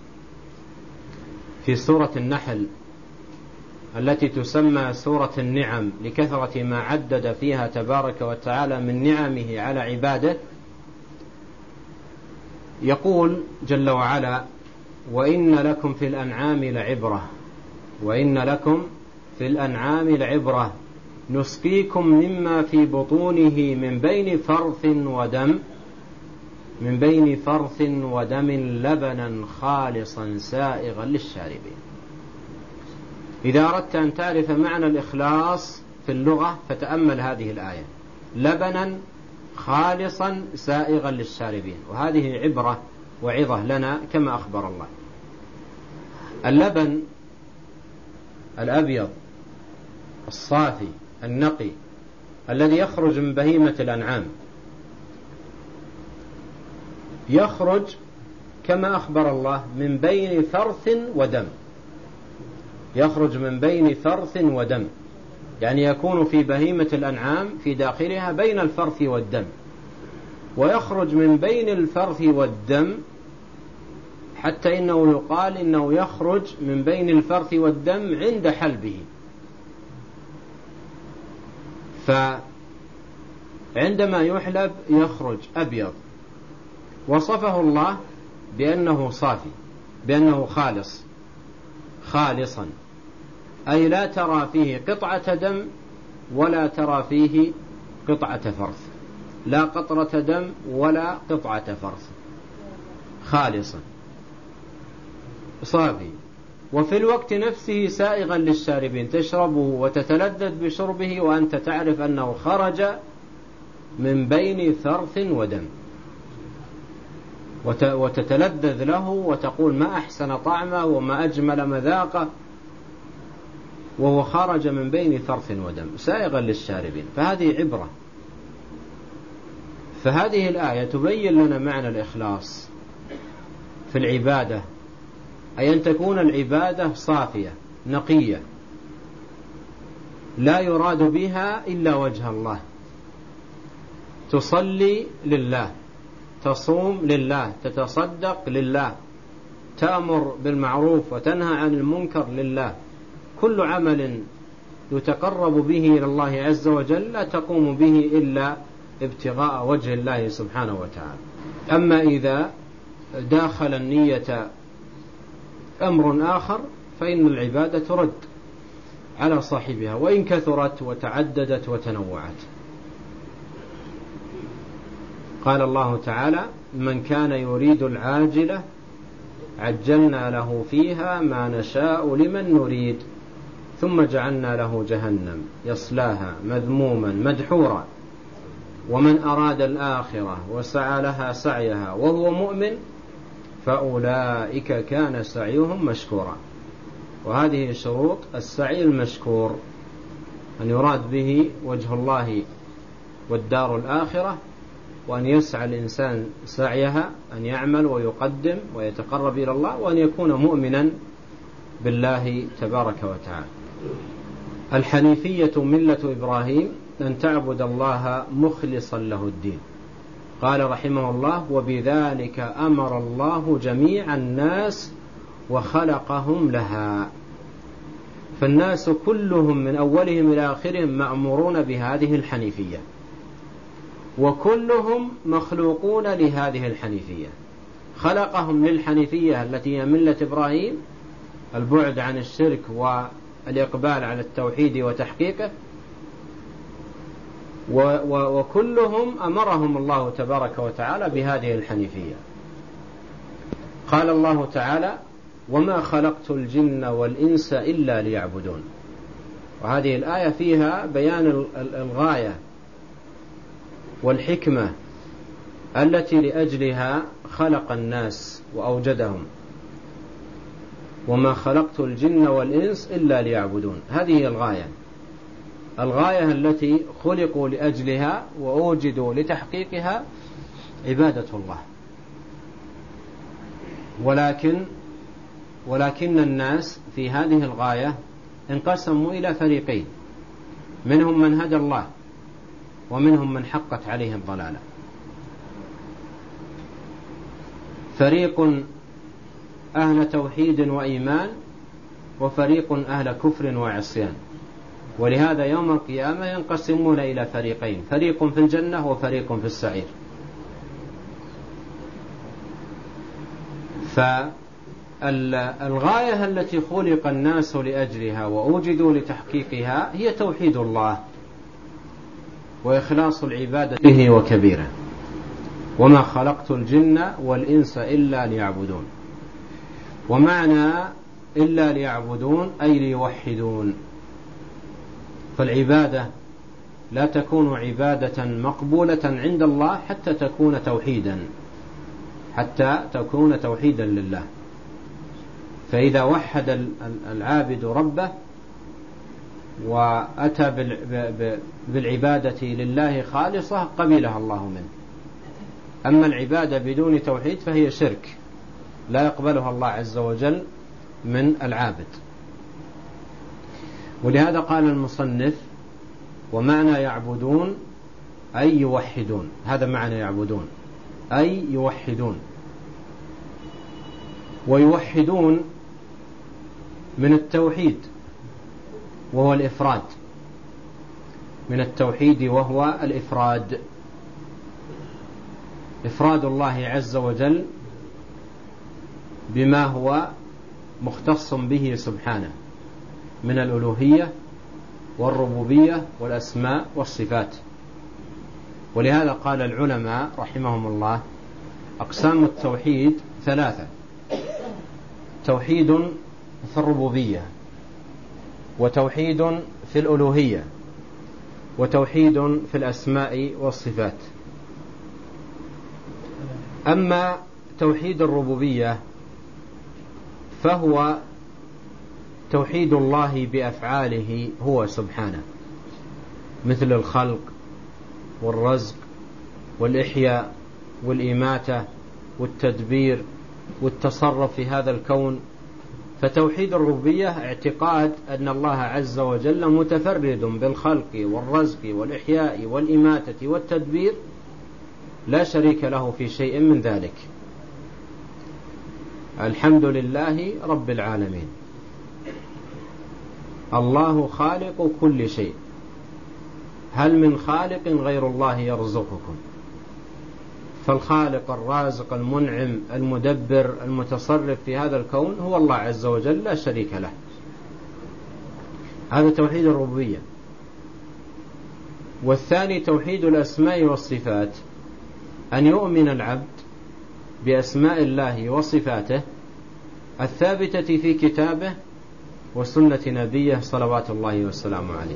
في سورة النحل التي تسمى سورة النعم لكثرة ما عدد فيها تبارك وتعالى من نعمه على عباده. يقول جل وعلا: وإن لكم في الأنعام لعبرة وإن لكم في الأنعام لعبرة نسقيكم مما في بطونه من بين فرث ودم من بين فرث ودم لبنا خالصا سائغا للشاربين. إذا أردت أن تعرف معنى الإخلاص في اللغة فتأمل هذه الآية: لبنا خالصا سائغا للشاربين. وهذه عبرة وعظة لنا كما أخبر الله. اللبن الأبيض الصافي النقي الذي يخرج من بهيمة الأنعام يخرج كما أخبر الله من بين فرث ودم، يخرج من بين فرث ودم، يعني يكون في بهيمة الأنعام في داخلها بين الفرث والدم، ويخرج من بين الفرث والدم حتى إنه يقال إنه يخرج من بين الفرث والدم عند حلبه. فعندما يحلب يخرج أبيض، وصفه الله بأنه صافي، بأنه خالص، خالصا، أي لا ترى فيه قطعة دم ولا ترى فيه قطعة فرث، لا قطرة دم ولا قطعة فرث، خالصا صافي. وفي الوقت نفسه سائغا للشاربين، تشربه وتتلذذ بشربه وأنت تعرف أنه خرج من بين فرث ودم، وتتلذذ له وتقول ما أحسن طعمه وما أجمل مذاقه، وهو خرج من بين فرث ودم سائغا للشاربين. فهذه عبرة. فهذه الآية تبين لنا معنى الإخلاص في العبادة، أي أن تكون العبادة صافية نقية لا يراد بها إلا وجه الله. تصلي لله، تصوم لله، تتصدق لله، تأمر بالمعروف وتنهى عن المنكر لله. كل عمل يتقرب به إلى الله عز وجل لا تقوم به إلا ابتغاء وجه الله سبحانه وتعالى. أما إذا داخل النية أمر آخر فإن العبادة ترد على صاحبها وإن كثرت وتعددت وتنوعت. قال الله تعالى: من كان يريد العاجلة عجلنا له فيها ما نشاء لمن نريد ثم جعلنا له جهنم يصلاها مذموما مدحورا ومن أراد الآخرة وسعى لها سعيها وهو مؤمن فأولئك كان سعيهم مشكورا. وهذه شروط السعي المشكور: أن يراد به وجه الله والدار الآخرة، وأن يسعى الإنسان سعيها، أن يعمل ويقدم ويتقرب إلى الله، وأن يكون مؤمنا بالله تبارك وتعالى. الحنيفية ملة إبراهيم أن تعبد الله مخلصا له الدين. قال رحمه الله: وبذلك أمر الله جميع الناس وخلقهم لها. فالناس كلهم من أولهم إلى آخرهم مأمورون بهذه الحنيفية، وكلهم مخلوقون لهذه الحنيفية. خلقهم للحنيفية التي هي ملة إبراهيم، البعد عن الشرك والإقبال على التوحيد وتحقيقه، وكلهم أمرهم الله تبارك وتعالى بهذه الحنيفية. قال الله تعالى: وما خلقت الجن والإنس إلا ليعبدون. وهذه الآية فيها بيان الغاية والحكمة التي لأجلها خلق الناس وأوجدهم. وما خلقت الجن والإنس إلا ليعبدون. هذه هي الغاية، الغاية التي خلقوا لأجلها وأوجدوا لتحقيقها عبادة الله. ولكن ولكن الناس في هذه الغاية انقسموا إلى فريقين، منهم من هدى الله ومنهم من حقت عليه الضلالة. فريق أهل توحيد وإيمان وفريق أهل كفر وعصيان. ولهذا يوم القيامة ينقسمون إلى فريقين، فريق في الجنة وفريق في السعير. فالغاية التي خلق الناس لأجلها وأوجدوا لتحقيقها هي توحيد الله وإخلاص العبادة به وكبيره. وما خلقت الجن والإنس إلا ليعبدون. ومعنى إلا ليعبدون أي ليوحدون. فالعبادة لا تكون عبادة مقبولة عند الله حتى تكون توحيدا، حتى تكون توحيدا لله. فإذا وحد العابد ربه وأتى بالعبادة لله خالصة قبلها الله منه. أما العبادة بدون توحيد فهي شرك لا يقبلها الله عز وجل من العابد. ولهذا قال المصنف: ومعنى يعبدون أي يوحدون. هذا معنى يعبدون أي يوحدون. ويوحدون من التوحيد وهو الإفراد، من التوحيد وهو الإفراد، إفراد الله عز وجل بما هو مختص به سبحانه من الألوهية والربوبية والأسماء والصفات. ولهذا قال العلماء رحمهم الله: أقسام التوحيد ثلاثة: توحيد في الربوبية، وتوحيد في الألوهية، وتوحيد في الأسماء والصفات. أما توحيد الربوبية فهو توحيد الله بأفعاله هو سبحانه، مثل الخلق والرزق والإحياء والإماتة والتدبير والتصرف في هذا الكون. فتوحيد الربوبية اعتقاد أن الله عز وجل متفرد بالخلق والرزق والإحياء والإماتة والتدبير، لا شريك له في شيء من ذلك. الحمد لله رب العالمين، الله خالق كل شيء، هل من خالق غير الله يرزقكم؟ فالخالق الرازق المنعم المدبر المتصرف في هذا الكون هو الله عز وجل لا شريك له. هذا توحيد الربوبية. والثاني توحيد الأسماء والصفات، أن يؤمن العبد بأسماء الله وصفاته الثابتة في كتابه وسنة نبيه صلوات الله والسلام عليه.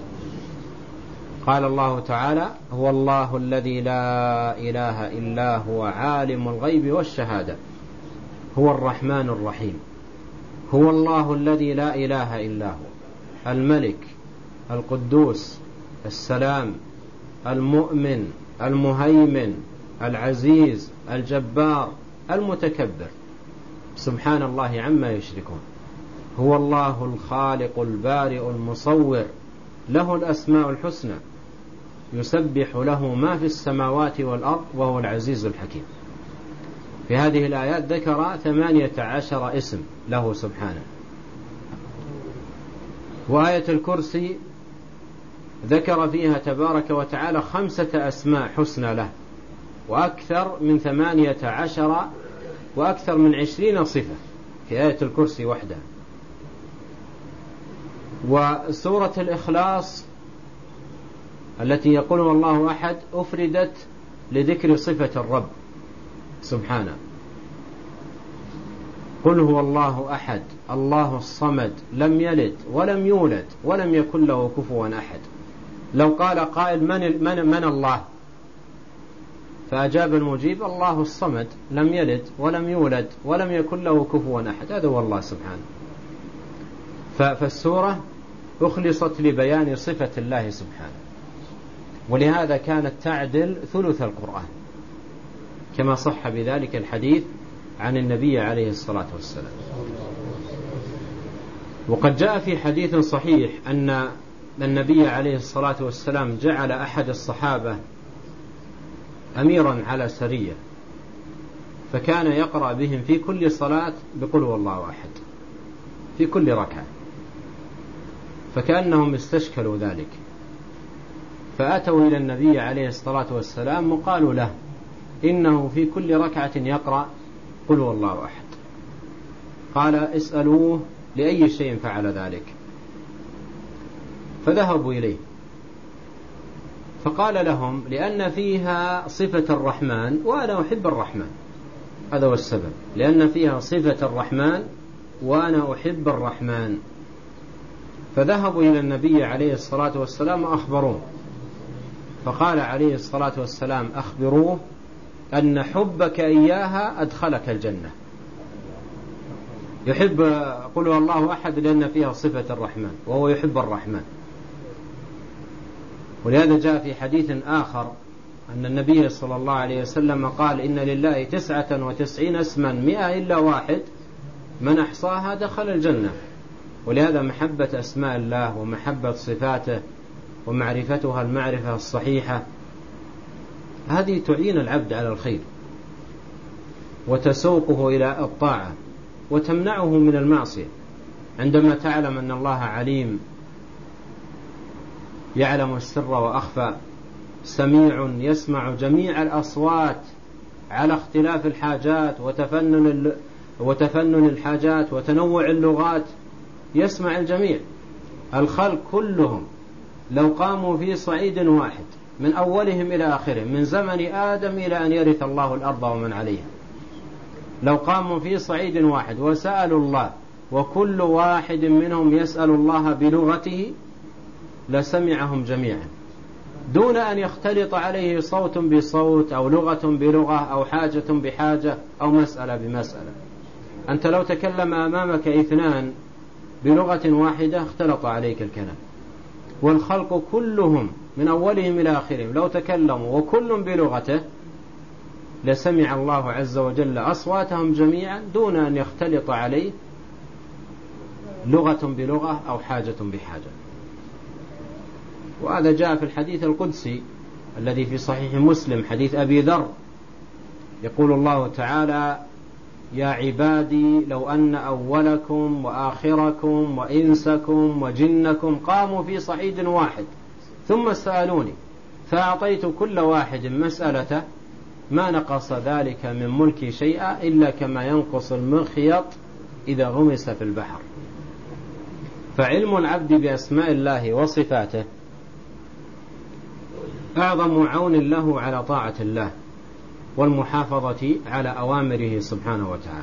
قال الله تعالى: هو الله الذي لا إله إلا هو عالم الغيب والشهادة هو الرحمن الرحيم. هو الله الذي لا إله إلا هو الملك القدوس السلام المؤمن المهيمن العزيز الجبار المتكبر، سبحان الله عما يشركون. هو الله الخالق البارئ المصور، له الأسماء الحسنى، يسبح له ما في السماوات والأرض وهو العزيز الحكيم. في هذه الآيات ذكر ثمانية عشر اسم له سبحانه. وآية الكرسي ذكر فيها تبارك وتعالى خمسة أسماء حسنى له، وأكثر من ثمانية عشر وأكثر من عشرين صفة في آية الكرسي وحده. وسورة الإخلاص التي يقول الله أحد أفردت لذكر صفة الرب سبحانه: قل هو الله أحد الله الصمد لم يلد ولم يولد ولم يكن له كفوا أحد. لو قال قائل: من, من, من الله؟ فأجاب المجيب: الله الصمد لم يلد ولم يولد ولم يكن له كفوا أحد. هذا هو الله سبحانه. فالسورة أخلصت لبيان صفة الله سبحانه، ولهذا كانت تعدل ثلث القرآن، كما صح بذلك الحديث عن النبي عليه الصلاة والسلام. وقد جاء في حديث صحيح أن النبي عليه الصلاة والسلام جعل أحد الصحابة أميرا على سرية، فكان يقرأ بهم في كل صلاة بقل هو الله أحد في كل ركعة، فكأنهم استشكلوا ذلك، فأتوا إلى النبي عليه الصلاة والسلام وقالوا له إنه في كل ركعة يقرأ قل هو الله أحد. قال: اسألوه لأي شيء فعل ذلك. فذهبوا إليه فقال لهم: لأن فيها صفة الرحمن وأنا أحب الرحمن. هذا هو السبب، لأن فيها صفة الرحمن وأنا أحب الرحمن. فذهبوا إلى النبي عليه الصلاة والسلام وأخبروه، فقال عليه الصلاة والسلام: أخبروه أن حبك إياها أدخلك الجنة. يحب قل هو الله أحد لأن فيها صفة الرحمن وهو يحب الرحمن. ولهذا جاء في حديث آخر أن النبي صلى الله عليه وسلم قال: إن لله تسعة وتسعين اسما مئة إلا واحد من أحصاها دخل الجنة. ولهذا محبة أسماء الله ومحبة صفاته ومعرفتها المعرفة الصحيحة هذه تعين العبد على الخير وتسوقه إلى الطاعة وتمنعه من المعصية. عندما تعلم أن الله عليم يعلم السر وأخفى، سميع يسمع جميع الأصوات على اختلاف الحاجات وتفنن وتفنن الحاجات وتنوع اللغات، يسمع الجميع. الخلق كلهم لو قاموا في صعيد واحد من أولهم إلى آخرهم من زمن آدم إلى أن يرث الله الأرض ومن عليها، لو قاموا في صعيد واحد وسألوا الله وكل واحد منهم يسأل الله بلغته لسمعهم جميعا دون أن يختلط عليه صوت بصوت أو لغة بلغة أو حاجة بحاجة أو مسألة بمسألة. أنت لو تكلم أمامك اثنان بلغة واحدة اختلط عليك الكلام، والخلق كلهم من أولهم إلى آخرهم لو تكلموا وكل بلغته لسمع الله عز وجل أصواتهم جميعا دون أن يختلط عليه لغة بلغة أو حاجة بحاجة. وهذا جاء في الحديث القدسي الذي في صحيح مسلم، حديث أبي ذر، يقول الله تعالى: يا عبادي لو أن أولكم وآخركم وإنسكم وجنكم قاموا في صعيد واحد ثم سألوني فأعطيت كل واحد مسألته ما نقص ذلك من ملكي شيئا إلا كما ينقص المخيط إذا غمس في البحر. فعلم العبد بأسماء الله وصفاته أعظم عون له على طاعة الله والمحافظة على أوامره سبحانه وتعالى.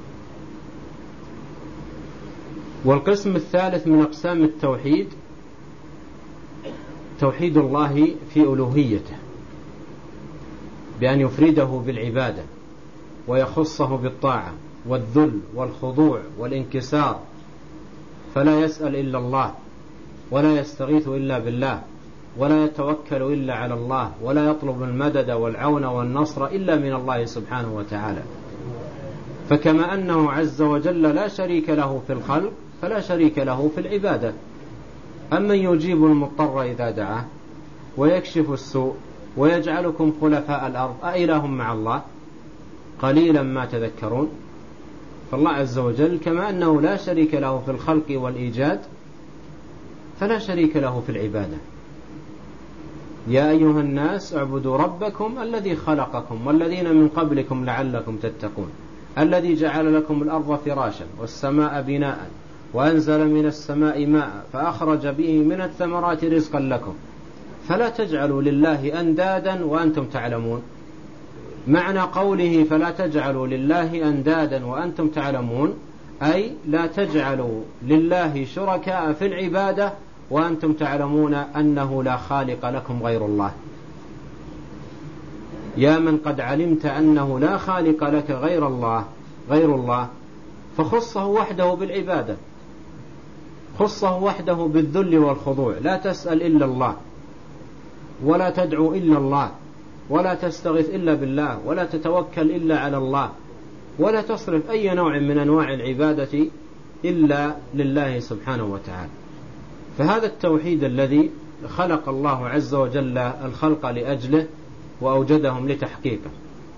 والقسم الثالث من أقسام التوحيد توحيد الله في ألوهيته بأن يفرده بالعبادة ويخصه بالطاعة والذل والخضوع والانكسار، فلا يسأل إلا الله ولا يستغيث إلا بالله ولا يتوكل إلا على الله ولا يطلب المدد والعون والنصر إلا من الله سبحانه وتعالى. فكما أنه عز وجل لا شريك له في الخلق فلا شريك له في العبادة. أمن يجيب المضطر إذا دعاه ويكشف السوء ويجعلكم خلفاء الأرض أإله مع الله قليلا ما تذكرون. فالله عز وجل كما أنه لا شريك له في الخلق والإيجاد فلا شريك له في العبادة. يا أيها الناس اعبدوا ربكم الذي خلقكم والذين من قبلكم لعلكم تتقون الذي جعل لكم الأرض فراشا والسماء بناء وأنزل من السماء ماء فأخرج به من الثمرات رزقا لكم فلا تجعلوا لله أندادا وأنتم تعلمون. معنى قوله فلا تجعلوا لله أندادا وأنتم تعلمون أي لا تجعلوا لله شركاء في العبادة وأنتم تعلمون أنه لا خالق لكم غير الله. يا من قد علمت أنه لا خالق لك غير الله غير الله فخصه وحده بالعبادة، خصه وحده بالذل والخضوع، لا تسأل إلا الله، ولا تدعو إلا الله، ولا تستغيث إلا بالله، ولا تتوكل إلا على الله، ولا تصرف أي نوع من أنواع العبادة إلا لله سبحانه وتعالى. فهذا التوحيد الذي خلق الله عز وجل الخلق لأجله وأوجدهم لتحقيقه.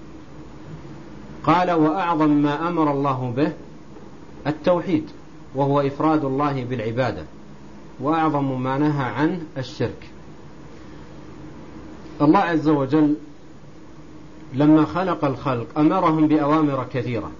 قال: وأعظم ما أمر الله به التوحيد، وهو إفراد الله بالعبادة، وأعظم ما نهى عنه الشرك. الله عز وجل لما خلق الخلق أمرهم بأوامر كثيرة،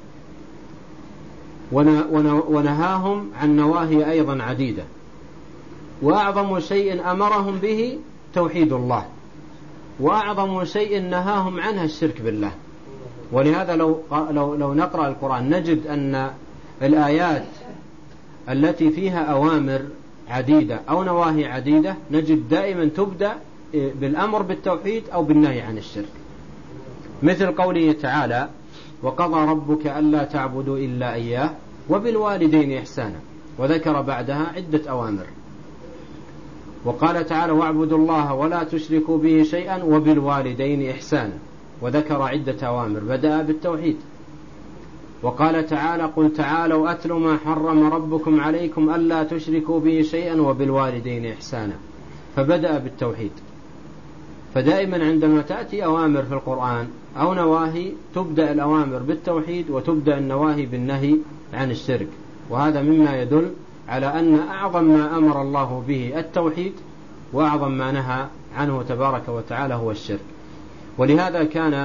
ونهاهم عن نواهي أيضا عديدة، وأعظم شيء أمرهم به توحيد الله، وأعظم شيء نهاهم عنه الشرك بالله. ولهذا لو, لو, لو نقرأ القرآن نجد أن الآيات التي فيها أوامر عديدة أو نواهي عديدة نجد دائما تبدأ بالأمر بالتوحيد أو بالنهي عن الشرك، مثل قوله تعالى: وقضى ربك ألا تعبدوا إلا إياه وبالوالدين إحسانا، وذكر بعدها عدة أوامر. وقال تعالى: واعبدوا الله ولا تشركوا به شيئا وبالوالدين إحسانا، وذكر عدة أوامر بدأ بالتوحيد. وقال تعالى: قل تعالوا أتل ما حرم ربكم عليكم ألا تشركوا به شيئا وبالوالدين إحسانا، فبدأ بالتوحيد. فدائما عندما تأتي أوامر في القرآن أو نواهي تبدأ الأوامر بالتوحيد وتبدأ النواهي بالنهي عن الشرك، وهذا مما يدل على أن أعظم ما أمر الله به التوحيد، وأعظم ما نهى عنه تبارك وتعالى هو الشرك. ولهذا كان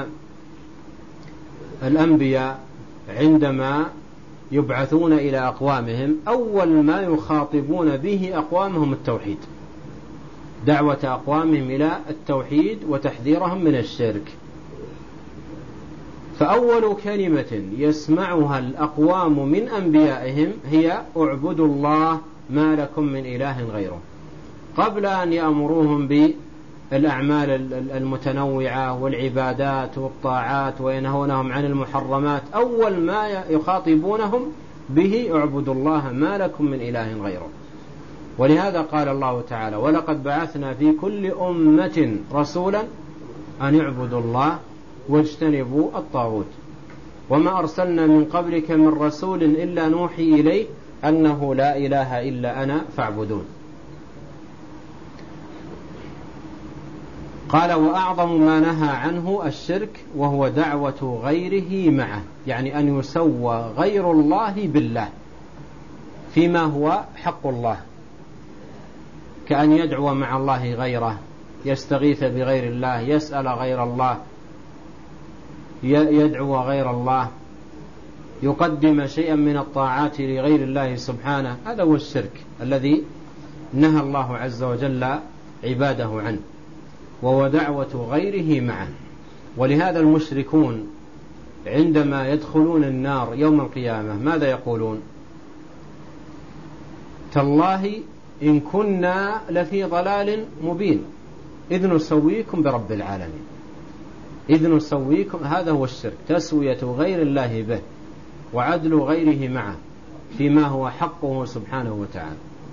الأنبياء عندما يبعثون إلى أقوامهم أول ما يخاطبون به أقوامهم التوحيد، دعوة أقوامهم إلى التوحيد وتحذيرهم من الشرك. فأول كلمة يسمعها الأقوام من أنبيائهم هي: اعبدوا الله ما لكم من إله غيره، قبل أن يأمروهم بالأعمال المتنوعة والعبادات والطاعات وينهونهم عن المحرمات. أول ما يخاطبونهم به: اعبدوا الله ما لكم من إله غيره. ولهذا قال الله تعالى: ولقد بعثنا في كل أمة رسولا أن يعبدوا الله واجتنبوا الطاغوت وما أرسلنا من قبلك من رسول إلا نوحي إليه أنه لا إله إلا أنا فاعبدون. قال: وأعظم ما نهى عنه الشرك، وهو دعوة غيره معه، يعني أن يسوى غير الله بالله فيما هو حق الله، كأن يدعو مع الله غيره، يستغيث بغير الله، يسأل غير الله، يدعو غير الله، يقدم شيئا من الطاعات لغير الله سبحانه. هذا هو الشرك الذي نهى الله عز وجل عباده عنه، وهو دعوة غيره معه. ولهذا المشركون عندما يدخلون النار يوم القيامة ماذا يقولون؟ تالله إن كنا لفي ضلال مبين إذ نسويكم برب العالمين. إذ نسويكم، هذا هو الشرك، تسوية غير الله به وعدل غيره معه فيما هو حقه سبحانه وتعالى،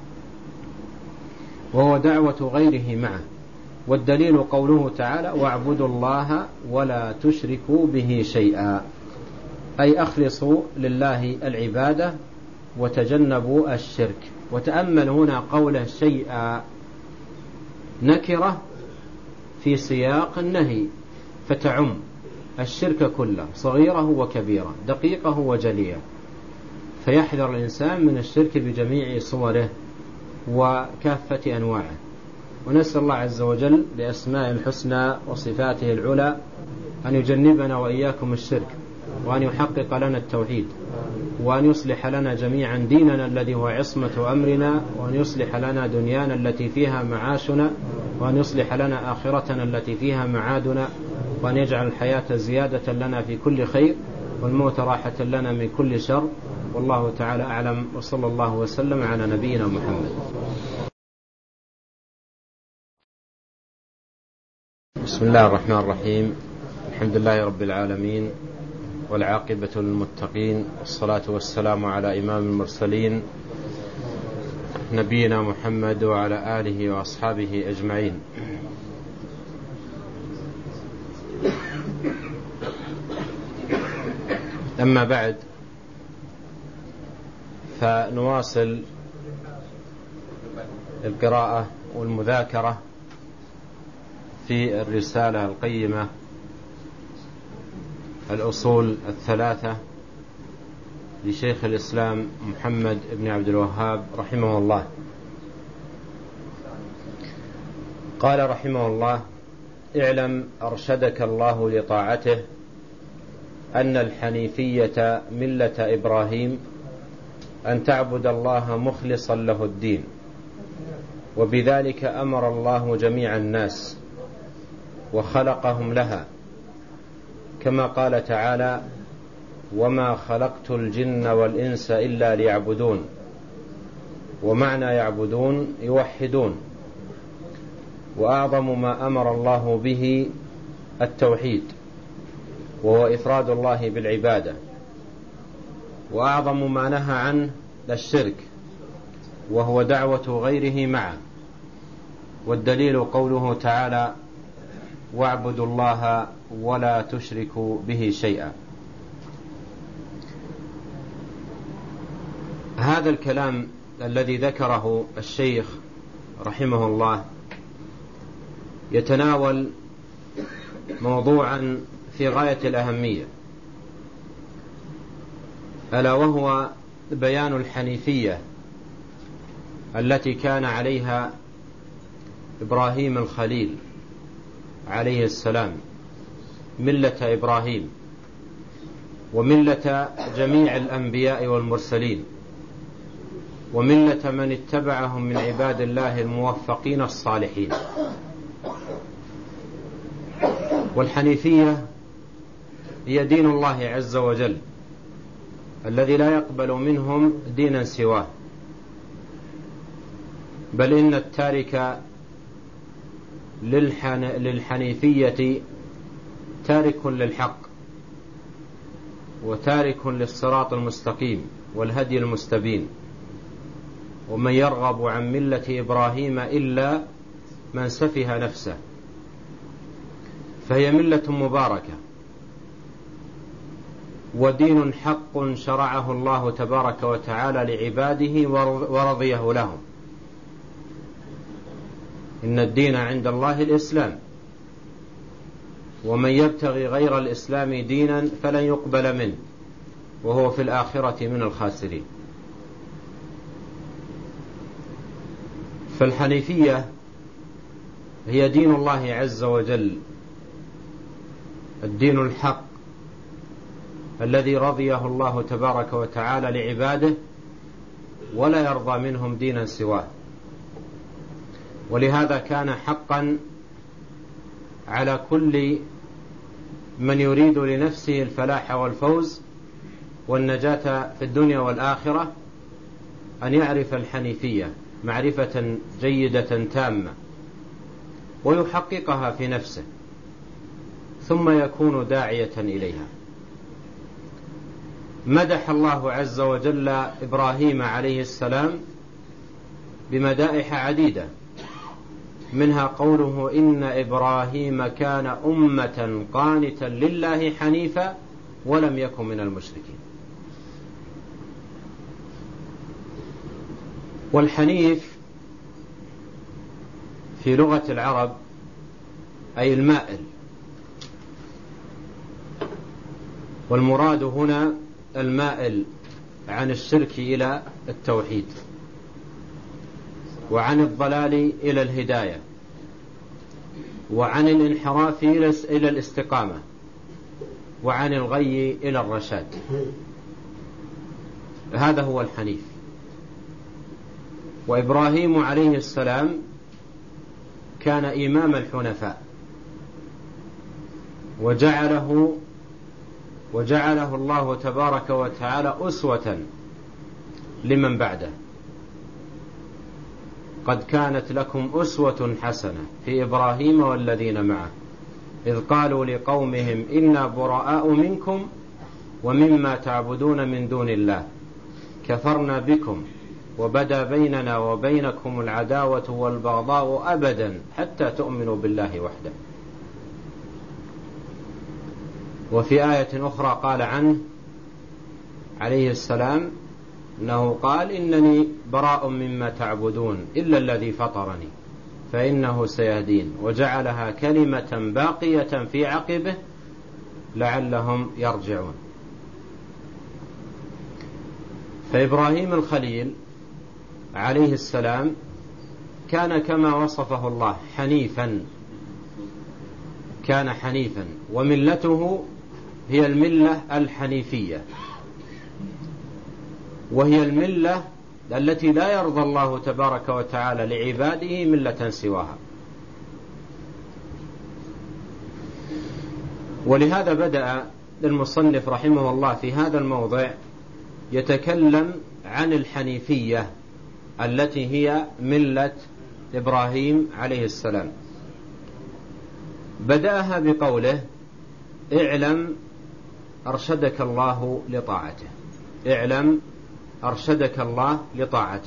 وهو دعوة غيره معه. والدليل قوله تعالى: واعبدوا الله ولا تشركوا به شيئا، أي أخلصوا لله العبادة وتجنبوا الشرك. وتأمل هنا قوله شيئا نكرة في سياق النهي، فتعم الشرك كله، صغيره وكبيره، دقيقه وجليه، فيحذر الإنسان من الشرك بجميع صوره وكافة أنواعه. ونسأل الله عز وجل بأسماء الحسنى وصفاته العلى أن يجنبنا وإياكم الشرك، وأن يحقق لنا التوحيد، وأن يصلح لنا جميعا ديننا الذي هو عصمة أمرنا، وأن يصلح لنا دنيانا التي فيها معاشنا، وأن يصلح لنا آخرتنا التي فيها معادنا، وأن يجعل الحياة زيادة لنا في كل خير والموت راحة لنا من كل شر. والله تعالى أعلم، وصلى الله وسلم على نبينا محمد. بسم الله الرحمن الرحيم. الحمد لله رب العالمين، والعاقبة للمتقين، والصلاة والسلام على إمام المرسلين نبينا محمد وعلى آله وأصحابه أجمعين. أما بعد، فنواصل القراءة والمذاكرة في الرسالة القيمة الأصول الثلاثة لشيخ الإسلام محمد بن عبد الوهاب رحمه الله. قال رحمه الله: اعلم أرشدك الله لطاعته أن الحنيفية ملة إبراهيم أن تعبد الله مخلصا له الدين، وبذلك أمر الله جميع الناس وخلقهم لها، كما قال تعالى: وما خلقت الجن والإنس إلا ليعبدون. ومعنى يعبدون يوحدون، وأعظم ما أمر الله به التوحيد، وهو إفراد الله بالعبادة، وأعظم ما نهى عنه الشرك، وهو دعوة غيره معه. والدليل قوله تعالى: واعبدوا الله ولا تشركوا به شيئا. هذا الكلام الذي ذكره الشيخ رحمه الله يتناول موضوعا في غاية الأهمية، ألا وهو بيان الحنيفية التي كان عليها إبراهيم الخليل عليه السلام، ملة إبراهيم وملة جميع الأنبياء والمرسلين، وملة من اتبعهم من عباد الله الموفقين الصالحين. والحنيفية هي دين الله عز وجل الذي لا يقبل منهم دينا سواه، بل إن التارك للحن... للحنيفية تارك للحق، وتارك للصراط المستقيم والهدي المستبين. ومن يرغب عن ملة إبراهيم إلا من سفه نفسه، فهي ملة مباركة ودين حق شرعه الله تبارك وتعالى لعباده ورضيه لهم. إن الدين عند الله الإسلام، ومن يبتغي غير الإسلام دينا فلن يقبل منه وهو في الآخرة من الخاسرين. فالحنيفية هي دين الله عز وجل، الدين الحق الذي رضيه الله تبارك وتعالى لعباده ولا يرضى منهم دينا سواه. ولهذا كان حقا على كل من يريد لنفسه الفلاح والفوز والنجاة في الدنيا والآخرة أن يعرف الحنيفية معرفة جيدة تامة ويحققها في نفسه، ثم يكون داعية إليها. مدح الله عز وجل إبراهيم عليه السلام بمدائح عديدة، منها قوله: إن إبراهيم كان أمة قانتا لله حنيفا ولم يكن من المشركين. والحنيف في لغة العرب أي المائل، والمراد هنا المائل عن الشرك إلى التوحيد، وعن الضلال إلى الهداية، وعن الانحراف إلى الاستقامة، وعن الغي إلى الرشاد. هذا هو الحنيف. وإبراهيم عليه السلام كان إمام الحنفاء، وجعله وجعله الله تبارك وتعالى أسوة لمن بعده. قد كانت لكم أسوة حسنة في إبراهيم والذين معه إذ قالوا لقومهم إنا براء منكم ومما تعبدون من دون الله كفرنا بكم وبدا بيننا وبينكم العداوة والبغضاء أبدا حتى تؤمنوا بالله وحده. وفي آية أخرى قال عنه عليه السلام أنه قال إنني براء مما تعبدون إلا الذي فطرني فإنه سيهدين، وجعلها كلمة باقية في عقبه لعلهم يرجعون. فإبراهيم الخليل عليه السلام كان كما وصفه الله حنيفا، كان حنيفا، وملته هي الملة الحنيفية، وهي الملة التي لا يرضى الله تبارك وتعالى لعباده ملة سواها. ولهذا بدأ المصنف رحمه الله في هذا الموضع يتكلم عن الحنيفية التي هي ملة إبراهيم عليه السلام. بدأها بقوله اعلم أرشدك الله لطاعته، اعلم أرشدك الله لطاعته.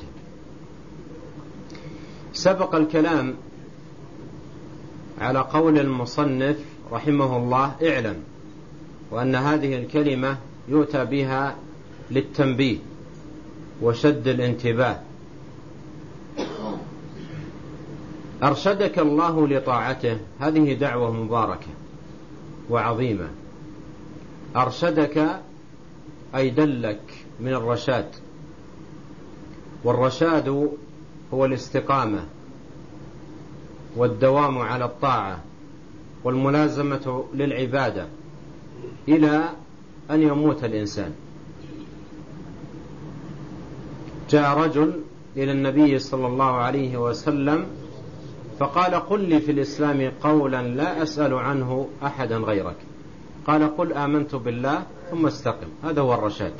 سبق الكلام على قول المصنف رحمه الله اعلم، وأن هذه الكلمة يؤتى بها للتنبيه وشد الانتباه. أرشدك الله لطاعته هذه دعوة مباركة وعظيمة. أرشدك أي دلك من الرشاد، والرشاد هو الاستقامة والدوام على الطاعة والملازمة للعبادة إلى أن يموت الإنسان. جاء رجل إلى النبي صلى الله عليه وسلم فقال قل لي في الإسلام قولا لا أسأل عنه أحدا غيرك. قال قل آمنت بالله ثم استقم. هذا هو الرشاد.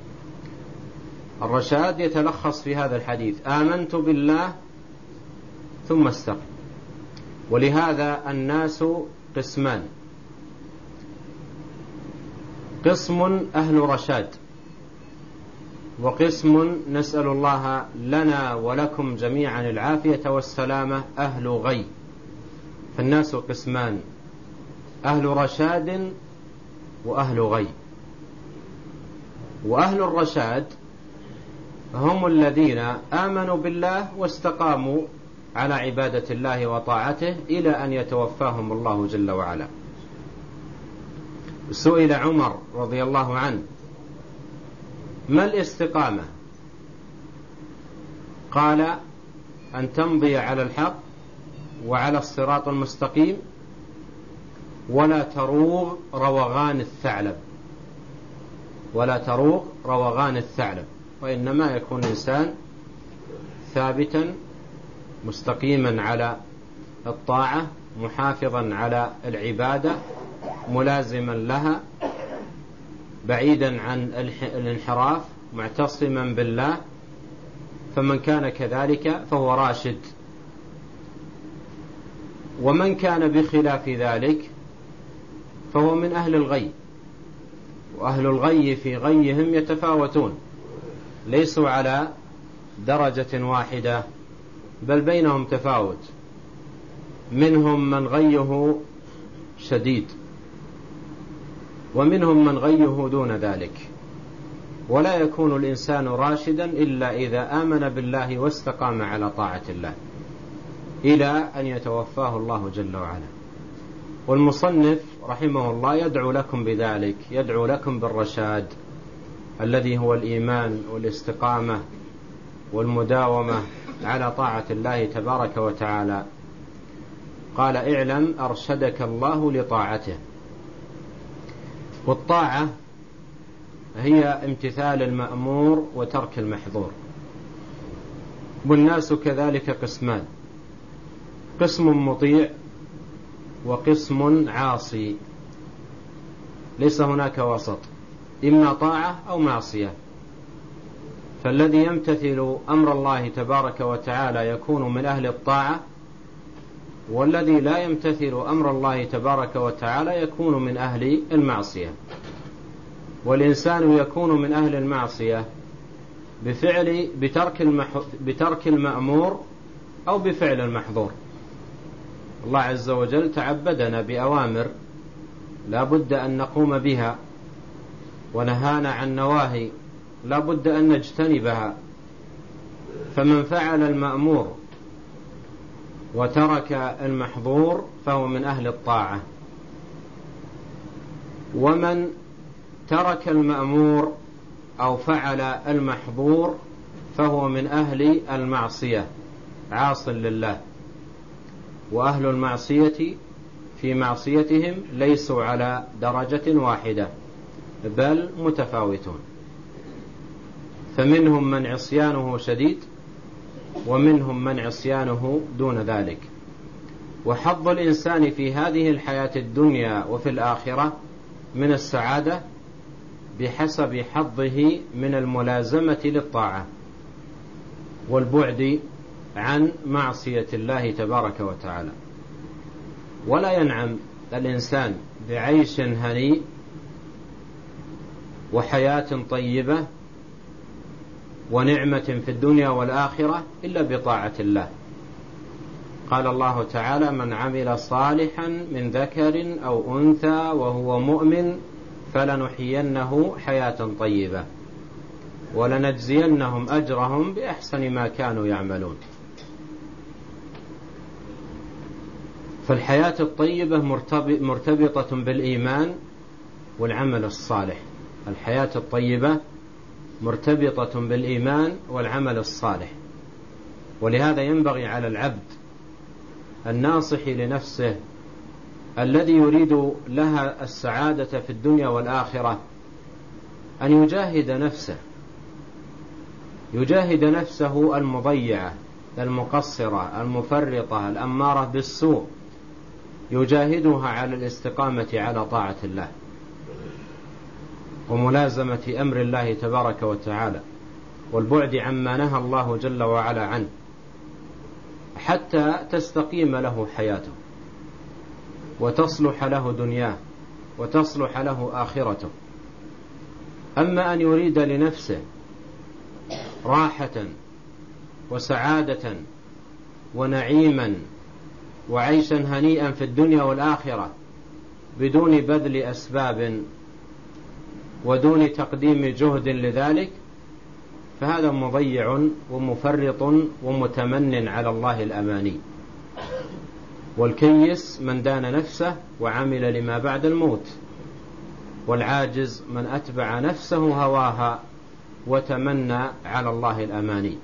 الرشاد يتلخص في هذا الحديث آمنت بالله ثم استقم. ولهذا الناس قسمان: قسم أهل رشاد، وقسم نسأل الله لنا ولكم جميعا العافية والسلامة أهل غي. فالناس قسمان: أهل رشاد وأهل غي. وأهل الرشاد هم الذين آمنوا بالله واستقاموا على عبادة الله وطاعته إلى أن يتوفاهم الله جل وعلا. سئل عمر رضي الله عنه ما الاستقامة؟ قال أن تمضي على الحق وعلى الصراط المستقيم ولا تروغ روغان الثعلب، ولا تروغ روغان الثعلب، وإنما يكون الإنسان ثابتا مستقيما على الطاعة، محافظا على العبادة، ملازما لها، بعيدا عن الانحراف، معتصما بالله. فمن كان كذلك فهو راشد. ومن كان بخلاف ذلك فهو من أهل الغي. وأهل الغي في غيهم يتفاوتون، ليسوا على درجة واحدة بل بينهم تفاوت. منهم من غيه شديد ومنهم من غيه دون ذلك. ولا يكون الإنسان راشدا إلا إذا آمن بالله واستقام على طاعة الله إلى أن يتوفاه الله جل وعلا. والمصنف رحمه الله يدعو لكم بذلك، يدعو لكم بالرشاد الذي هو الإيمان والاستقامة والمداومة على طاعة الله تبارك وتعالى. قال اعلم أرشدك الله لطاعته. والطاعة هي امتثال المأمور وترك المحظور. والناس كذلك قسمان: قسم مطيع وقسم عاصي، ليس هناك وسط، إما طاعة أو معصية. فالذي يمتثل أمر الله تبارك وتعالى يكون من أهل الطاعة، والذي لا يمتثل أمر الله تبارك وتعالى يكون من أهل المعصية. والإنسان يكون من أهل المعصية بفعل بترك, المح... بترك المأمور أو بفعل المحظور. الله عز وجل تعبدنا بأوامر لا بد أن نقوم بها، ونهانا عن نواهي لا بد أن نجتنبها. فمن فعل المأمور وترك المحظور فهو من أهل الطاعة، ومن ترك المأمور أو فعل المحظور فهو من أهل المعصية عاص لله. وأهل المعصية في معصيتهم ليسوا على درجة واحدة بل متفاوتون، فمنهم من عصيانه شديد ومنهم من عصيانه دون ذلك. وحظ الإنسان في هذه الحياة الدنيا وفي الآخرة من السعادة بحسب حظه من الملازمة للطاعة والبعد عن معصية الله تبارك وتعالى. ولا ينعم الإنسان بعيش هنيء وحياة طيبة ونعمة في الدنيا والآخرة إلا بطاعة الله. قال الله تعالى: من عمل صالحا من ذكر أو أنثى وهو مؤمن فلنحيينه حياة طيبة ولنجزينهم أجرهم بأحسن ما كانوا يعملون. فالحياة الطيبة مرتبطة بالإيمان والعمل الصالح. الحياة الطيبة مرتبطة بالإيمان والعمل الصالح. ولهذا ينبغي على العبد الناصح لنفسه الذي يريد لها السعادة في الدنيا والآخرة أن يجاهد نفسه يجاهد نفسه المضيعة المقصرة المفرطة الأمارة بالسوء، يجاهدها على الاستقامة على طاعة الله وملازمة أمر الله تبارك وتعالى والبعد عما نهى الله جل وعلا عنه حتى تستقيم له حياته وتصلح له دنياه وتصلح له آخرته. أما أن يريد لنفسه راحة وسعادة ونعيما وعيشا هنيئا في الدنيا والآخرة بدون بذل أسباب ودون تقديم جهد لذلك، فهذا مضيع ومفرط ومتمن على الله الأماني. والكيس من دان نفسه وعمل لما بعد الموت، والعاجز من أتبع نفسه هواها وتمنى على الله الأماني.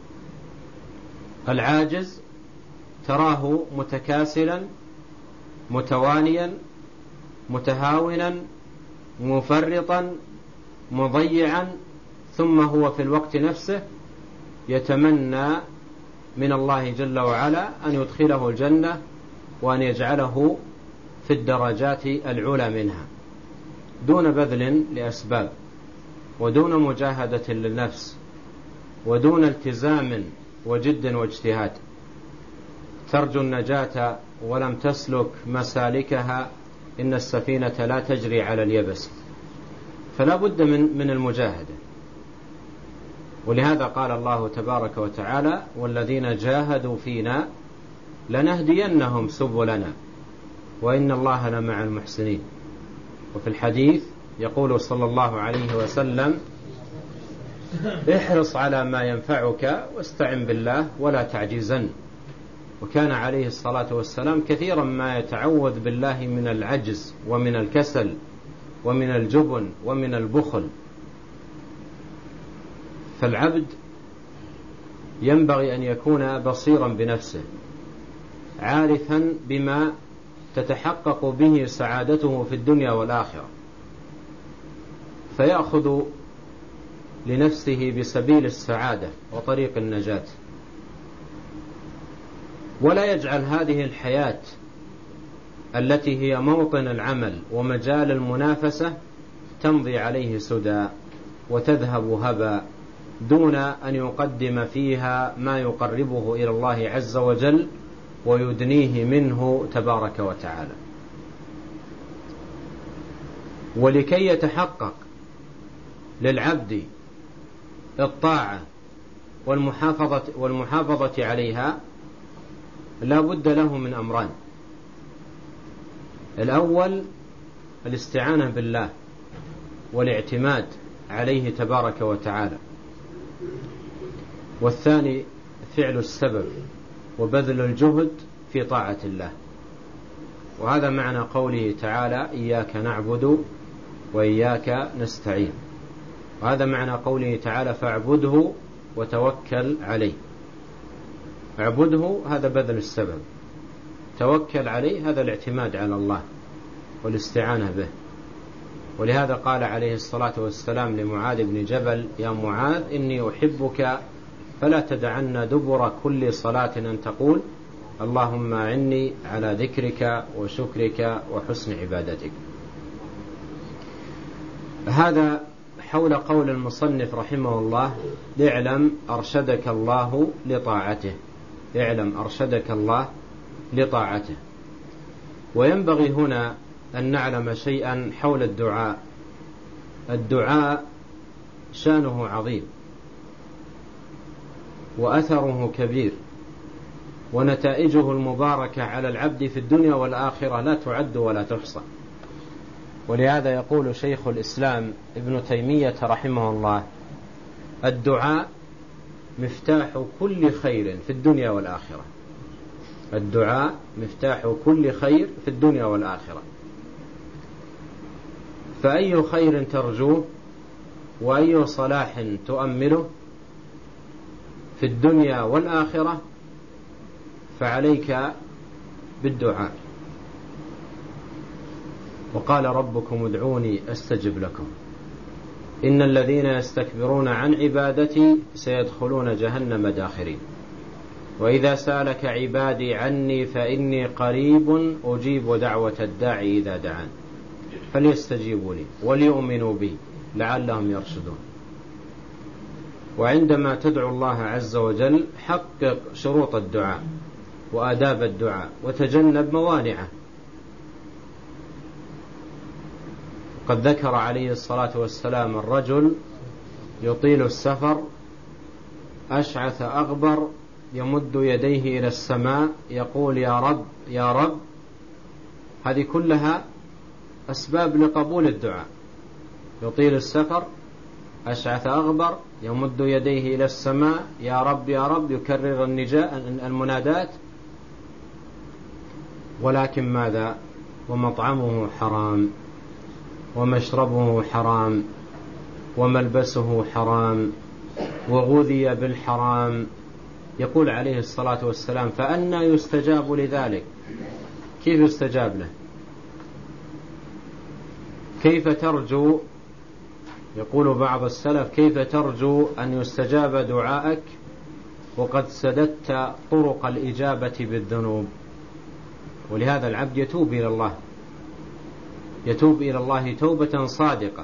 العاجز تراه متكاسلا متوانيا متهاونا مفرطا مضيعا، ثم هو في الوقت نفسه يتمنى من الله جل وعلا أن يدخله الجنة وأن يجعله في الدرجات العلى منها دون بذل لأسباب ودون مجاهدة للنفس ودون التزام وجد واجتهاد. ترجو النجاة ولم تسلك مسالكها، إن السفينة لا تجري على اليبس. فلا بد من من المجاهدة. ولهذا قال الله تبارك وتعالى: والذين جاهدوا فينا لنهدينهم سبلنا وإن الله لمع المحسنين. وفي الحديث يقول صلى الله عليه وسلم: احرص على ما ينفعك واستعن بالله ولا تعجزن. وكان عليه الصلاة والسلام كثيرا ما يتعوذ بالله من العجز ومن الكسل ومن الجبن ومن البخل. فالعبد ينبغي أن يكون بصيرا بنفسه عارفا بما تتحقق به سعادته في الدنيا والآخرة، فيأخذ لنفسه بسبيل السعادة وطريق النجاة، ولا يجعل هذه الحياة التي هي موطن العمل ومجال المنافسة تمضي عليه سدى وتذهب هبا دون أن يقدم فيها ما يقربه إلى الله عز وجل ويدنيه منه تبارك وتعالى. ولكي يتحقق للعبد الطاعة والمحافظة, والمحافظة عليها لا بد له من أمران: الأول الاستعانة بالله والاعتماد عليه تبارك وتعالى، والثاني فعل السبب وبذل الجهد في طاعة الله. وهذا معنى قوله تعالى: إياك نعبد وإياك نستعين. وهذا معنى قوله تعالى: فاعبده وتوكل عليه. اعبده هذا بذل السبب، توكل عليه هذا الاعتماد على الله والاستعانة به. ولهذا قال عليه الصلاة والسلام لمعاذ بن جبل: يا معاذ إني أحبك فلا تدعن دبر كل صلاة أن تقول اللهم أعني على ذكرك وشكرك وحسن عبادتك. هذا حول قول المصنف رحمه الله: اعلم أرشدك الله لطاعته. اعلم أرشدك الله لطاعته. وينبغي هنا أن نعلم شيئا حول الدعاء. الدعاء شأنه عظيم وأثره كبير، ونتائجه المباركة على العبد في الدنيا والآخرة لا تعد ولا تحصى. ولهذا يقول شيخ الإسلام ابن تيمية رحمه الله: الدعاء مفتاح كل خير في الدنيا والآخرة. الدعاء مفتاح كل خير في الدنيا والآخرة. فأي خير ترجوه وأي صلاح تؤمله في الدنيا والآخرة فعليك بالدعاء. وقال ربكم ادعوني أستجب لكم إن الذين يستكبرون عن عبادتي سيدخلون جهنم داخرين. وإذا سألك عبادي عني فإني قريب أجيب دعوة الداعي إذا دعان فليستجيبوا لي وليؤمنوا بي لعلهم يرشدون. وعندما تدعو الله عز وجل حقق شروط الدعاء وآداب الدعاء وتجنب موانعه. قد ذكر عليه الصلاة والسلام الرجل يطيل السفر أشعث أغبر يمد يديه إلى السماء يقول يا رب يا رب. هذه كلها أسباب لقبول الدعاء. يطيل السفر أشعث أغبر يمد يديه إلى السماء يا رب يا رب، يكرر المنادات. ولكن ماذا؟ ومطعمه حرام ومشربه حرام وملبسه حرام وغذي بالحرام. يقول عليه الصلاة والسلام: فأنى يستجاب لذلك؟ كيف يستجاب له؟ كيف ترجو؟ يقول بعض السلف: كيف ترجو أن يستجاب دعائك وقد سددت طرق الإجابة بالذنوب؟ ولهذا العبد يتوب إلى الله، يتوب إلى الله توبة صادقة،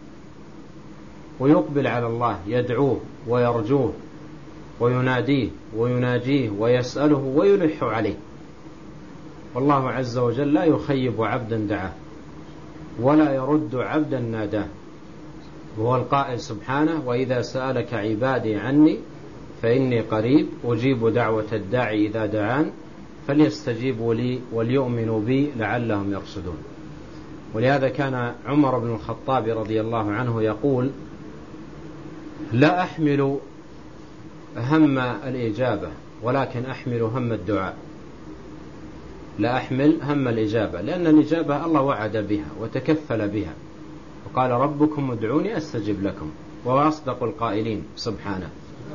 ويقبل على الله يدعوه ويرجوه ويناديه ويناجيه ويسأله ويلح عليه. والله عز وجل لا يخيب عبدا دعاه ولا يرد عبدا ناداه. وهو القائل سبحانه: وإذا سألك عبادي عني فإني قريب أجيب دعوة الداعي إذا دعان فليستجيبوا لي وليؤمنوا بي لعلهم يرشدون. ولهذا كان عمر بن الخطاب رضي الله عنه يقول: لا أحمل هم الإجابة ولكن أحمل هم الدعاء. لا أحمل هم الإجابة، لأن الإجابة الله وعد بها وتكفل بها، وقال ربكم ادعوني أستجب لكم، وهو أصدق القائلين سبحانه.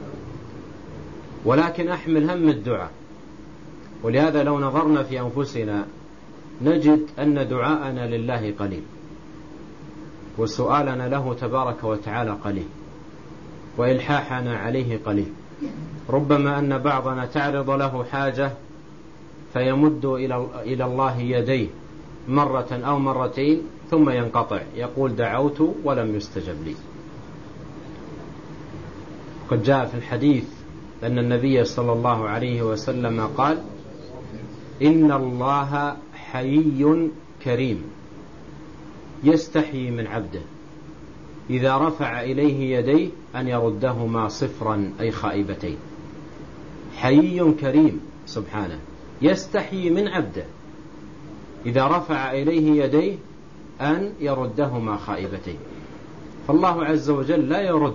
ولكن أحمل هم الدعاء. ولهذا لو نظرنا في أنفسنا نجد أن دعاءنا لله قليل، وسؤالنا له تبارك وتعالى قليل، وإلحاحنا عليه قليل. ربما أن بعضنا تعرض له حاجة فيمد إلى الله يديه مرة أو مرتين ثم ينقطع، يقول دعوت ولم يستجب لي. قد جاء في الحديث أن النبي صلى الله عليه وسلم قال: إن الله حيي كريم يستحيي من عبده إذا رفع إليه يديه أن يردهما صفرا أي خائبتين. حيي كريم سبحانه يستحيي من عبده إذا رفع إليه يديه أن يردهما خائبتين. فالله عز وجل لا يرد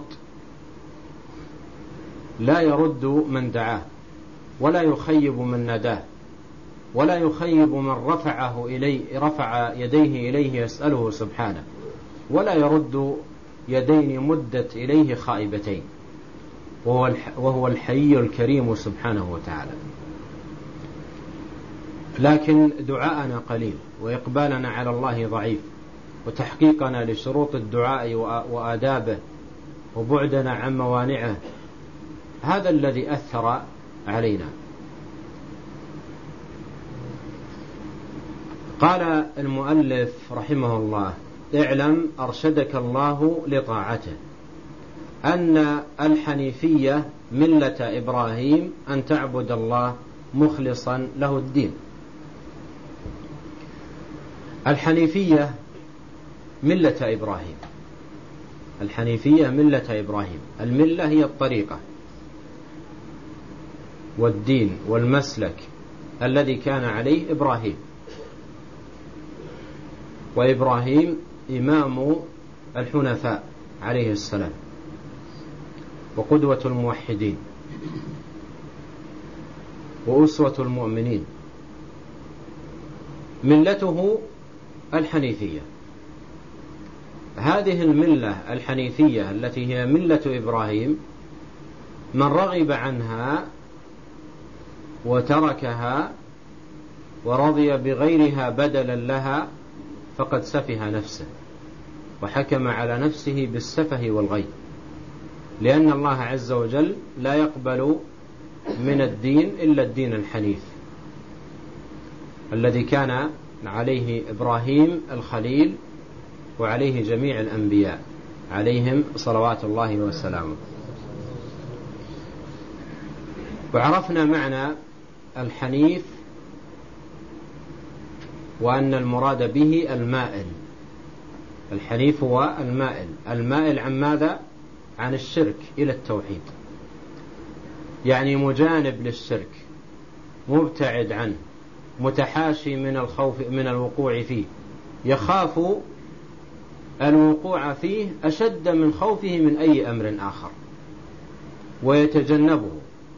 لا يرد من دعاه، ولا يخيب من ناداه، ولا يخيب من رفعه إليه رفع يديه إليه يسأله سبحانه، ولا يرد يدين مدت إليه خائبتين، وهو الحي الكريم سبحانه وتعالى. لكن دعاءنا قليل، وإقبالنا على الله ضعيف، وتحقيقنا لشروط الدعاء وآدابه وبعدنا عن موانعه، هذا الذي أثر علينا. قال المؤلف رحمه الله: اعلم أرشدك الله لطاعته أن الحنيفية ملة إبراهيم أن تعبد الله مخلصا له الدين. الحنيفية ملة إبراهيم، الحنيفية ملة إبراهيم. الملة هي الطريقة والدين والمسلك الذي كان عليه إبراهيم، وإبراهيم إمام الحنفاء عليه السلام وقدوة الموحدين وأسوة المؤمنين. ملته الحنيفية. هذه الملة الحنيفية التي هي ملة إبراهيم، من رغب عنها وتركها ورضي بغيرها بدلا لها فقد سفه نفسه وحكم على نفسه بالسفه والغي، لأن الله عز وجل لا يقبل من الدين إلا الدين الحنيف الذي كان عليه إبراهيم الخليل وعليه جميع الأنبياء عليهم صلوات الله وسلامه. وعرفنا معنى الحنيف وأن المراد به المائل. الحنيف هو المائل. المائل عن ماذا؟ عن الشرك إلى التوحيد، يعني مجانب للشرك، مبتعد عنه، متحاشي من الخوف من الوقوع فيه، يخاف الوقوع فيه أشد من خوفه من أي أمر آخر، ويتجنبه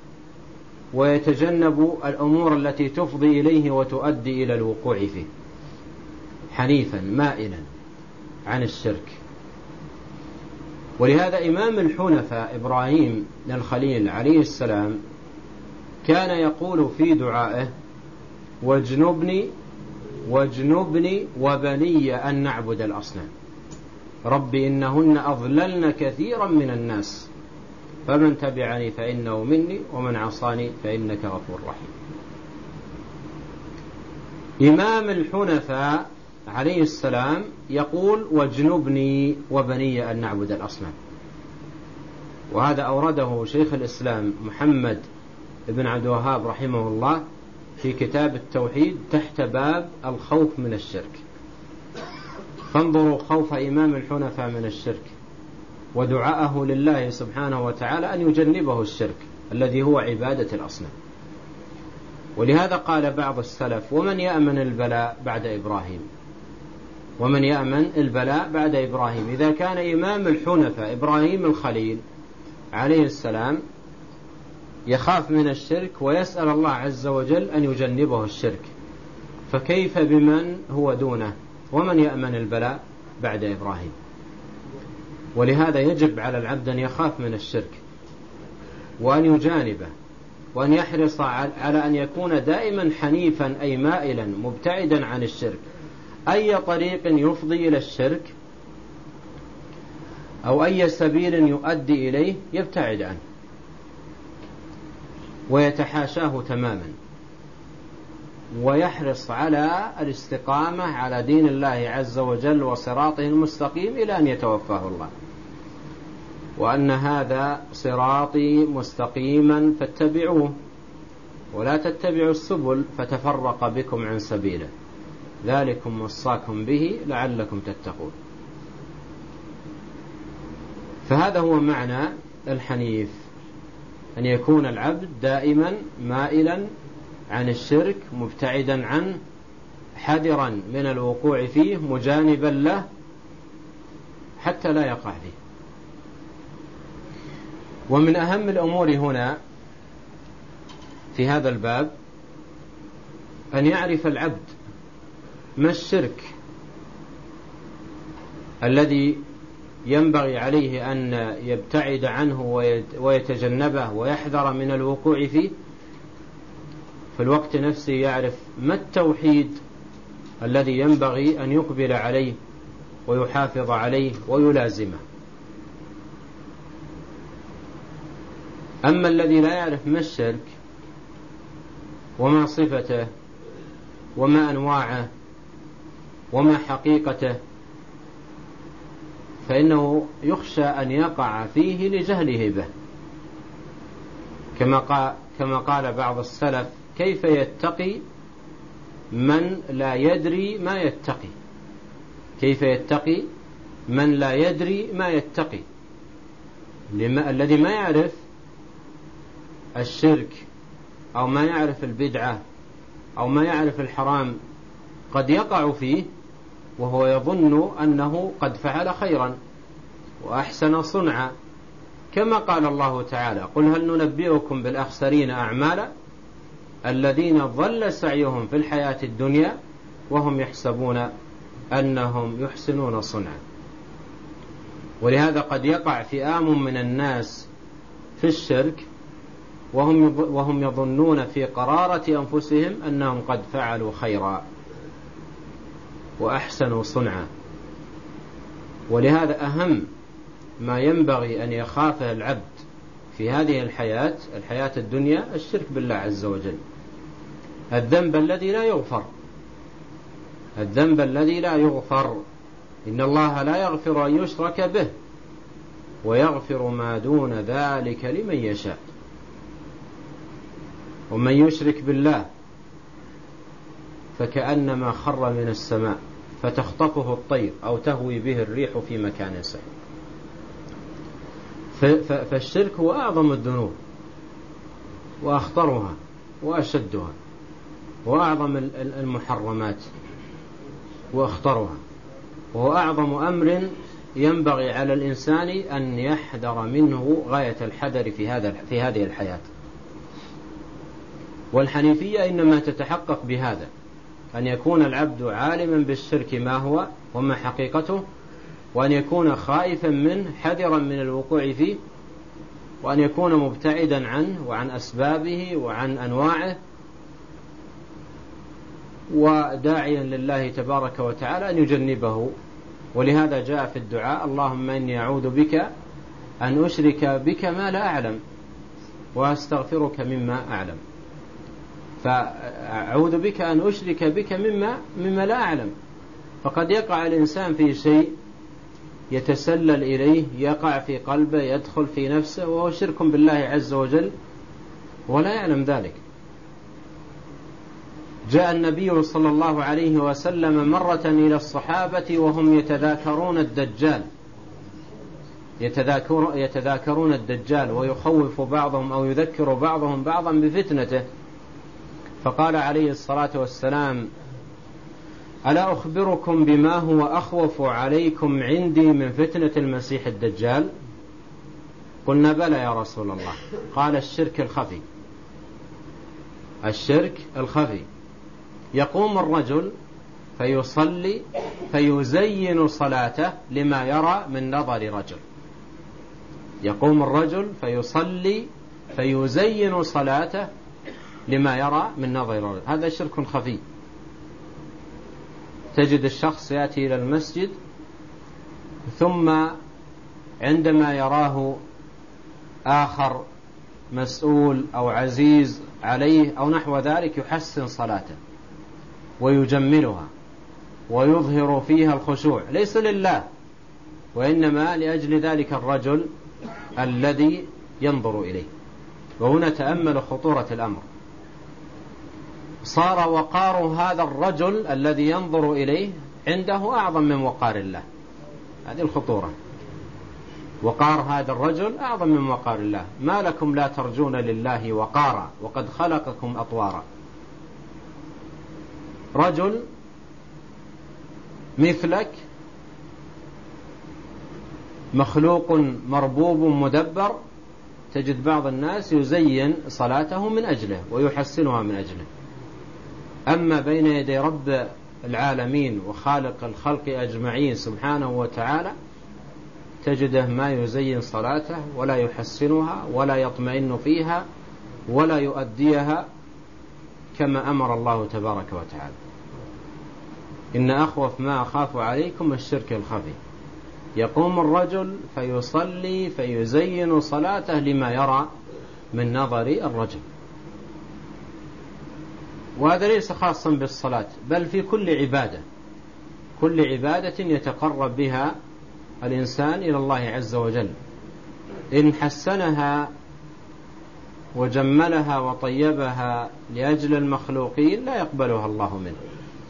ويتجنب الأمور التي تفضي إليه وتؤدي إلى الوقوع فيه. حنيفا مائلا عن الشرك. ولهذا إمام الحنفاء إبراهيم الخليل عليه السلام كان يقول في دعائه: واجنبني واجنبني وبني أن نعبد الأصنام، رب إنهن أضللن كثيرا من الناس فمن تبعني فإنه مني ومن عصاني فإنك غفور رحيم. إمام الحنفاء عليه السلام يقول: واجنبني وبني أن نعبد الأصنام. وهذا أورده شيخ الإسلام محمد بن عبد الوهاب رحمه الله في كتاب التوحيد تحت باب الخوف من الشرك. فانظروا خوف إمام الحنفاء من الشرك ودعاءه لله سبحانه وتعالى أن يجنبه الشرك الذي هو عبادة الأصنام. ولهذا قال بعض السلف: ومن يأمن البلاء بعد إبراهيم؟ ومن يأمن البلاء بعد إبراهيم؟ إذا كان إمام الحنفاء إبراهيم الخليل عليه السلام يخاف من الشرك ويسأل الله عز وجل أن يجنبه الشرك، فكيف بمن هو دونه؟ ومن يأمن البلاء بعد إبراهيم؟ ولهذا يجب على العبد أن يخاف من الشرك وأن يجانبه، وأن يحرص على أن يكون دائما حنيفا أي مائلا مبتعدا عن الشرك. أي طريق يفضي إلى الشرك أو أي سبيل يؤدي إليه يبتعد عنه ويتحاشاه تماما، ويحرص على الاستقامة على دين الله عز وجل وصراطه المستقيم إلى أن يتوفاه الله. وأن هذا صراطي مستقيما فاتبعوه ولا تتبعوا السبل فتفرق بكم عن سبيله ذلكم وصاكم به لعلكم تتقون. فهذا هو معنى الحنيف، أن يكون العبد دائما مائلا عن الشرك، مبتعدا عنه، حذرا من الوقوع فيه، مجانبا له حتى لا يقع فيه. ومن أهم الأمور هنا في هذا الباب أن يعرف العبد ما الشرك الذي ينبغي عليه أن يبتعد عنه ويتجنبه ويحذر من الوقوع فيه، في الوقت نفسه يعرف ما التوحيد الذي ينبغي أن يقبل عليه ويحافظ عليه ويلازمه. أما الذي لا يعرف ما الشرك وما صفته وما أنواعه وما حقيقته فإنه يخشى أن يقع فيه لجهله به، كما قال, كما قال بعض السلف: كيف يتقي من لا يدري ما يتقي؟ كيف يتقي من لا يدري ما يتقي؟ لما الذي ما يعرف الشرك أو ما يعرف البدعة أو ما يعرف الحرام قد يقع فيه وهو يظن أنه قد فعل خيرا وأحسن صنعا، كما قال الله تعالى: قل هل ننبئكم بالأخسرين أعمالا الذين ضل سعيهم في الحياة الدنيا وهم يحسبون أنهم يحسنون صنعا. ولهذا قد يقع فئام من الناس في الشرك وهم وهم يظنون في قرارة أنفسهم أنهم قد فعلوا خيرا وأحسنوا صنعا. ولهذا أهم ما ينبغي أن يخافه العبد في هذه الحياة الحياة الدنيا الشرك بالله عز وجل، الذنب الذي لا يغفر، الذنب الذي لا يغفر. إن الله لا يغفر أن يشرك به ويغفر ما دون ذلك لمن يشاء. ومن يشرك بالله فكأنما خر من السماء فتخطفه الطير أو تهوي به الريح في مكان سحيق. فالشرك هو أعظم الذنوب وأخطرها وأشدها وأعظم المحرمات وأخطرها، وهو أعظم أمر ينبغي على الإنسان أن يحذر منه غاية الحذر في هذا في هذه الحياة. والحنيفية إنما تتحقق بهذا، أن يكون العبد عالما بالشرك ما هو وما حقيقته، وأن يكون خائفا منه حذرا من الوقوع فيه، وأن يكون مبتعدا عنه وعن أسبابه وعن أنواعه، وداعيا لله تبارك وتعالى أن يجنبه. ولهذا جاء في الدعاء: اللهم إني أعوذ بك أن أشرك بك ما لا أعلم وأستغفرك مما أعلم. فأعوذ بك أن أشرك بك مما, مما لا أعلم. فقد يقع الإنسان في شيء يتسلل إليه، يقع في قلبه، يدخل في نفسه، وهو شرك بالله عز وجل ولا يعلم ذلك. جاء النبي صلى الله عليه وسلم مرة إلى الصحابة وهم يتذاكرون الدجال يتذاكر يتذاكرون الدجال ويخوف بعضهم أو يذكر بعضهم بعضا بفتنته، فقال عليه الصلاة والسلام: ألا أخبركم بما هو أخوف عليكم عندي من فتنة المسيح الدجال؟ قلنا: بلى يا رسول الله. قال: الشرك الخفي. الشرك الخفي. يقوم الرجل فيصلي فيزين صلاته لما يرى من نظر رجل. يقوم الرجل فيصلي فيزين صلاته لما يرى من نظر رجل. هذا شرك خفي. تجد الشخص يأتي إلى المسجد ثم عندما يراه آخر مسؤول أو عزيز عليه أو نحو ذلك يحسن صلاته ويجملها ويظهر فيها الخشوع، ليس لله وإنما لأجل ذلك الرجل الذي ينظر إليه. وهنا تأمل خطورة الأمر. صار وقار هذا الرجل الذي ينظر إليه عنده أعظم من وقار الله. هذه الخطورة. وقار هذا الرجل أعظم من وقار الله. ما لكم لا ترجون لله وقارا وقد خلقكم أطوارا. رجل مثلك مخلوق مربوب مدبر، تجد بعض الناس يزين صلاته من أجله ويحسنها من أجله، أما بين يدي رب العالمين وخالق الخلق أجمعين سبحانه وتعالى تجده ما يزين صلاته ولا يحسنها ولا يطمئن فيها ولا يؤديها كما أمر الله تبارك وتعالى. إن أخوف ما أخاف عليكم الشرك الخفي. يقوم الرجل فيصلي فيزين صلاته لما يرى من نظر الرجل. وهذا ليس خاصا بالصلاة، بل في كل عبادة، كل عبادة يتقرب بها الإنسان إلى الله عز وجل، إن حسنها وجملها وطيبها لأجل المخلوقين لا يقبلها الله منه.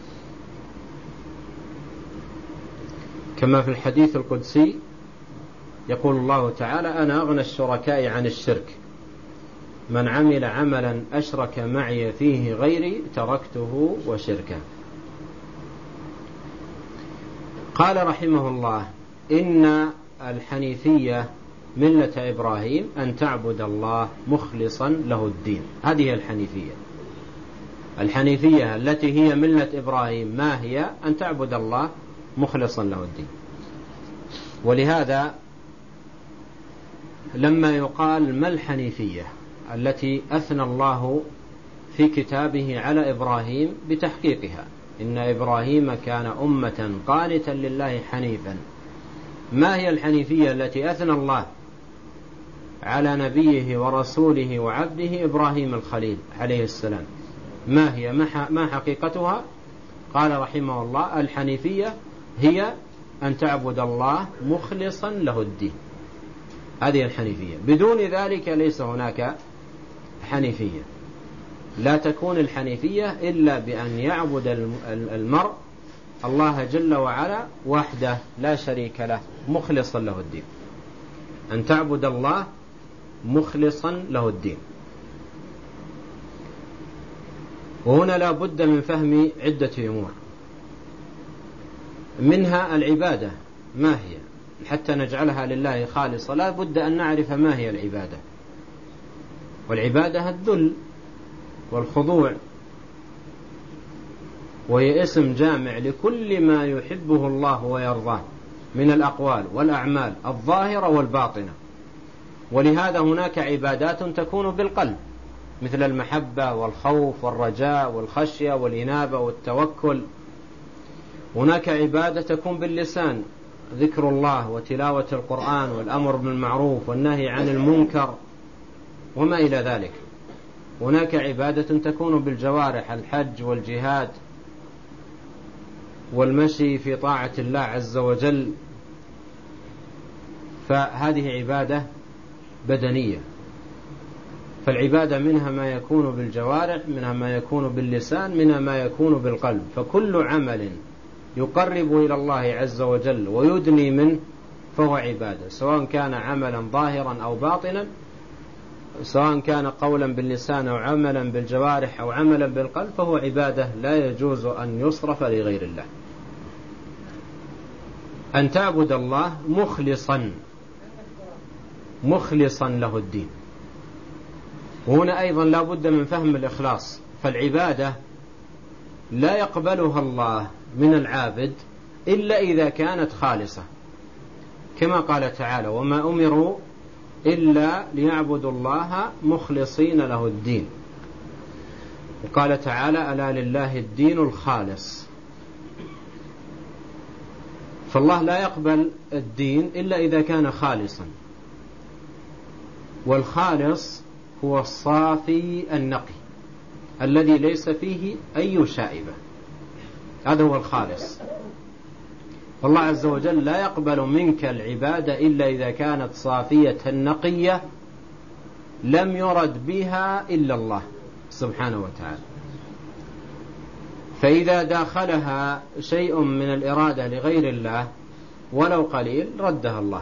كما في الحديث القدسي يقول الله تعالى: أنا أغنى الشركاء عن الشرك، من عمل عملا أشرك معي فيه غيري تركته وشركه. قال رحمه الله: إن الحنيفية ملة إبراهيم أن تعبد الله مخلصا له الدين. هذه الحنيفية. الحنيفية التي هي ملة إبراهيم ما هي؟ أن تعبد الله مخلصا له الدين. ولهذا لما يقال ما الحنيفية التي أثنى الله في كتابه على إبراهيم بتحقيقها، إن إبراهيم كان أمة قانتا لله حنيفا، ما هي الحنيفية التي أثنى الله على نبيه ورسوله وعبده إبراهيم الخليل عليه السلام؟ ما هي؟ ما حقيقتها؟ قال رحمه الله: الحنيفية هي أن تعبد الله مخلصا له الدين. هذه الحنيفية، بدون ذلك ليس هناك حنيفية. لا تكون الحنيفية إلا بأن يعبد المرء الله جل وعلا وحده لا شريك له مخلصا له الدين. أن تعبد الله مخلصا له الدين. وهنا لا بد من فهم عدة أمور، منها العبادة ما هي، حتى نجعلها لله خالصة لا بد أن نعرف ما هي العبادة. والعبادة الذل والخضوع، وهي اسم جامع لكل ما يحبه الله ويرضاه من الأقوال والأعمال الظاهرة والباطنة. ولهذا هناك عبادات تكون بالقلب مثل المحبة والخوف والرجاء والخشية والإنابة والتوكل. هناك عبادة تكون باللسان، ذكر الله وتلاوة القرآن والأمر بالمعروف والنهي عن المنكر وما إلى ذلك. هناك عبادة تكون بالجوارح، الحج والجهاد والمشي في طاعة الله عز وجل، فهذه عبادة بدنية. فالعبادة منها ما يكون بالجوارح، منها ما يكون باللسان، منها ما يكون بالقلب. فكل عمل يقرب إلى الله عز وجل ويدني منه فهو عبادة، سواء كان عملا ظاهرا أو باطنا، سواء كان قولا باللسان أو عملا بالجوارح أو عملا بالقلب، فهو عبادة لا يجوز أن يصرف لغير الله. أن تعبد الله مخلصا مخلصا له الدين. وهنا أيضا لا بد من فهم الإخلاص. فالعبادة لا يقبلها الله من العابد إلا إذا كانت خالصة، كما قال تعالى: وما أمروا إلا ليعبدوا الله مخلصين له الدين. وقال تعالى: ألا لله الدين الخالص. فالله لا يقبل الدين إلا إذا كان خالصا، والخالص هو الصافي النقي الذي ليس فيه أي شائبة، هذا هو الخالص. والله عز وجل لا يقبل منك العبادة إلا إذا كانت صافية نقية لم يرد بها إلا الله سبحانه وتعالى. فإذا داخلها شيء من الإرادة لغير الله ولو قليل ردها الله.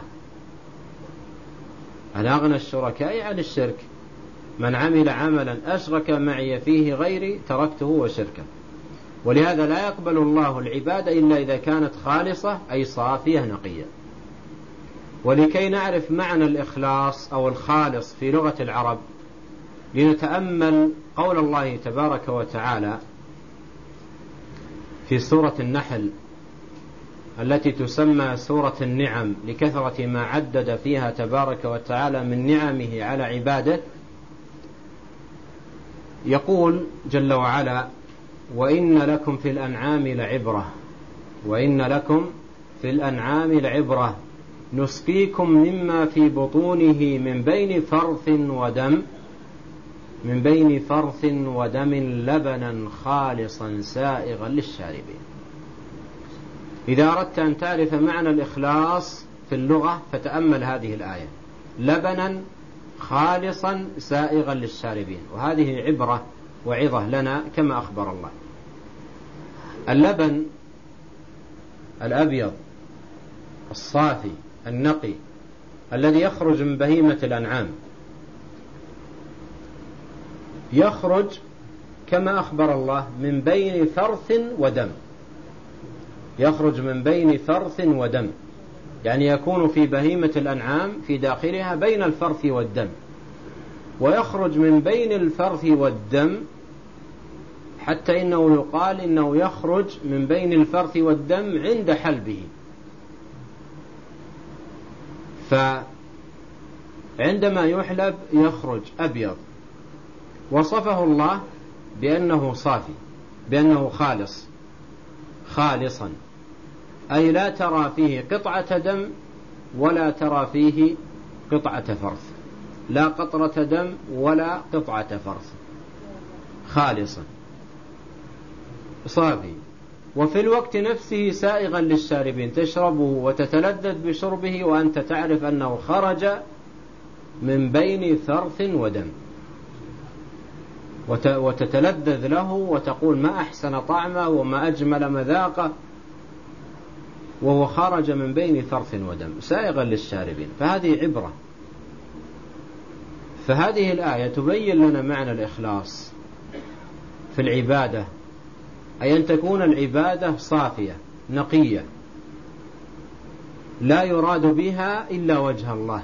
أنا أغنى الشركاء عن الشرك، من عمل عملا أشرك معي فيه غيري تركته وشركه. ولهذا لا يقبل الله العبادة إلا إذا كانت خالصة أي صافية نقية. ولكي نعرف معنى الإخلاص أو الخالص في لغة العرب لنتأمل قول الله تبارك وتعالى في سورة النحل التي تسمى سورة النعم لكثرة ما عدد فيها تبارك وتعالى من نعمه على عباده. يقول جل وعلا: وإن لكم في الأنعام لعبرة وإن لكم في الأنعام لعبرة نسقيكم مما في بطونه من بين فرث ودم من بين فرث ودم لبنا خالصا سائغا للشاربين. إذا أردت أن تعرف معنى الإخلاص في اللغة فتأمل هذه الآية: لبنا خالصا سائغا للشاربين. وهذه عبرة وعظة لنا كما أخبر الله. اللبن الأبيض الصافي النقي الذي يخرج من بهيمة الأنعام يخرج كما أخبر الله من بين فرث ودم، يخرج من بين فرث ودم، يعني يكون في بهيمة الأنعام في داخلها بين الفرث والدم، ويخرج من بين الفرث والدم حتى إنه يقال إنه يخرج من بين الفرث والدم عند حلبه. فعندما يحلب يخرج أبيض، وصفه الله بأنه صافي، بأنه خالص خالصا، أي لا ترى فيه قطعة دم ولا ترى فيه قطعة فرث، لا قطرة دم ولا قطعة فرث، خالصا صافي. وفي الوقت نفسه سائغا للشاربين، تشربه وتتلذذ بشربه وأنت تعرف أنه خرج من بين فرث ودم، وتتلذذ له وتقول ما أحسن طعمه وما أجمل مذاقه، وهو خرج من بين فرث ودم سائغا للشاربين. فهذه عبرة. فهذه الآية تبين لنا معنى الإخلاص في العبادة، أي أن تكون العبادة صافية نقية لا يراد بها إلا وجه الله.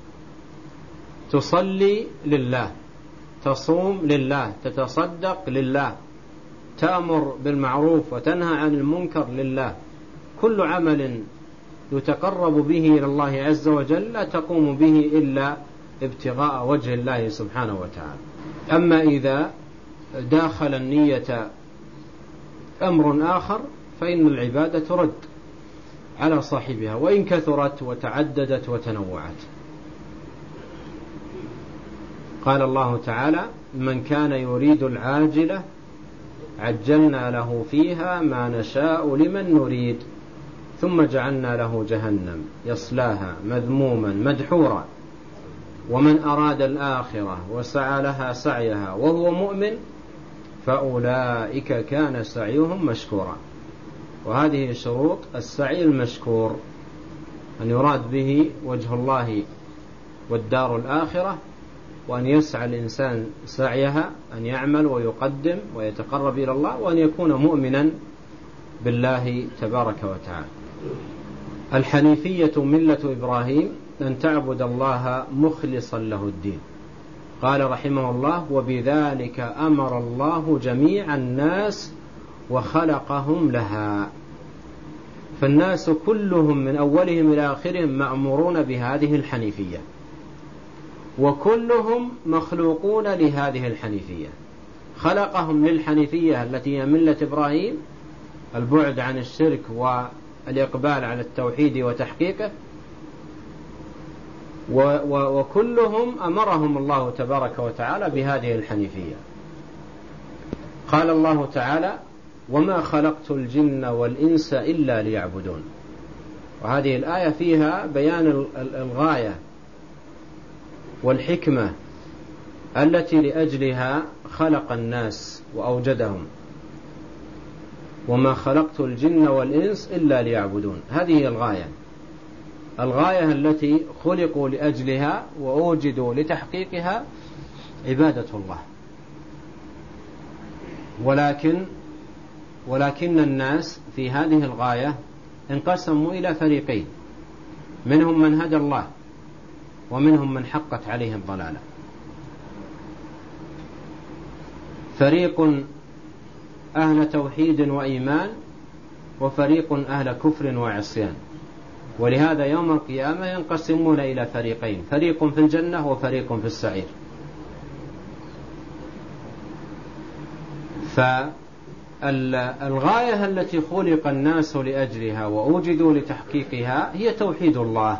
تصلي لله، تصوم لله، تتصدق لله، تأمر بالمعروف وتنهى عن المنكر لله. كل عمل يتقرب به إلى الله عز وجل لا تقوم به إلا ابتغاء وجه الله سبحانه وتعالى. أما إذا داخل النية أمر آخر فإن العبادة ترد على صاحبها وإن كثرت وتعددت وتنوعت. قال الله تعالى: من كان يريد العاجلة عجلنا له فيها ما نشاء لمن نريد ثم جعلنا له جهنم يصلاها مذموما مدحورا ومن أراد الآخرة وسعى لها سعيها وهو مؤمن فأولئك كان سعيهم مشكورا. وهذه شروط السعي المشكور: أن يراد به وجه الله والدار الآخرة، وأن يسعى الإنسان سعيها، أن يعمل ويقدم ويتقرب إلى الله، وأن يكون مؤمنا بالله تبارك وتعالى. الحنيفية ملة إبراهيم أن تعبد الله مخلصا له الدين. قال رحمه الله: وبذلك أمر الله جميع الناس وخلقهم لها. فالناس كلهم من أولهم إلى آخرهم مأمورون بهذه الحنيفية، وكلهم مخلوقون لهذه الحنيفية. خلقهم للحنيفية التي هي ملة إبراهيم، البعد عن الشرك والإقبال على التوحيد وتحقيقه، وكلهم أمرهم الله تبارك وتعالى بهذه الحنيفية. قال الله تعالى: وما خلقت الجن والإنس إلا ليعبدون. وهذه الآية فيها بيان الغاية والحكمة التي لأجلها خلق الناس وأوجدهم. وما خلقت الجن والإنس إلا ليعبدون. هذه هي الغاية، الغاية التي خلقوا لأجلها وأوجدوا لتحقيقها عبادة الله. ولكن ولكن الناس في هذه الغاية انقسموا إلى فريقين، منهم من هدى الله ومنهم من حقت عليه الضلالة. فريق أهل توحيد وإيمان وفريق أهل كفر وعصيان. ولهذا يوم القيامة ينقسمون إلى فريقين، فريق في الجنة وفريق في السعير. فالغاية التي خلق الناس لأجلها وأوجدوا لتحقيقها هي توحيد الله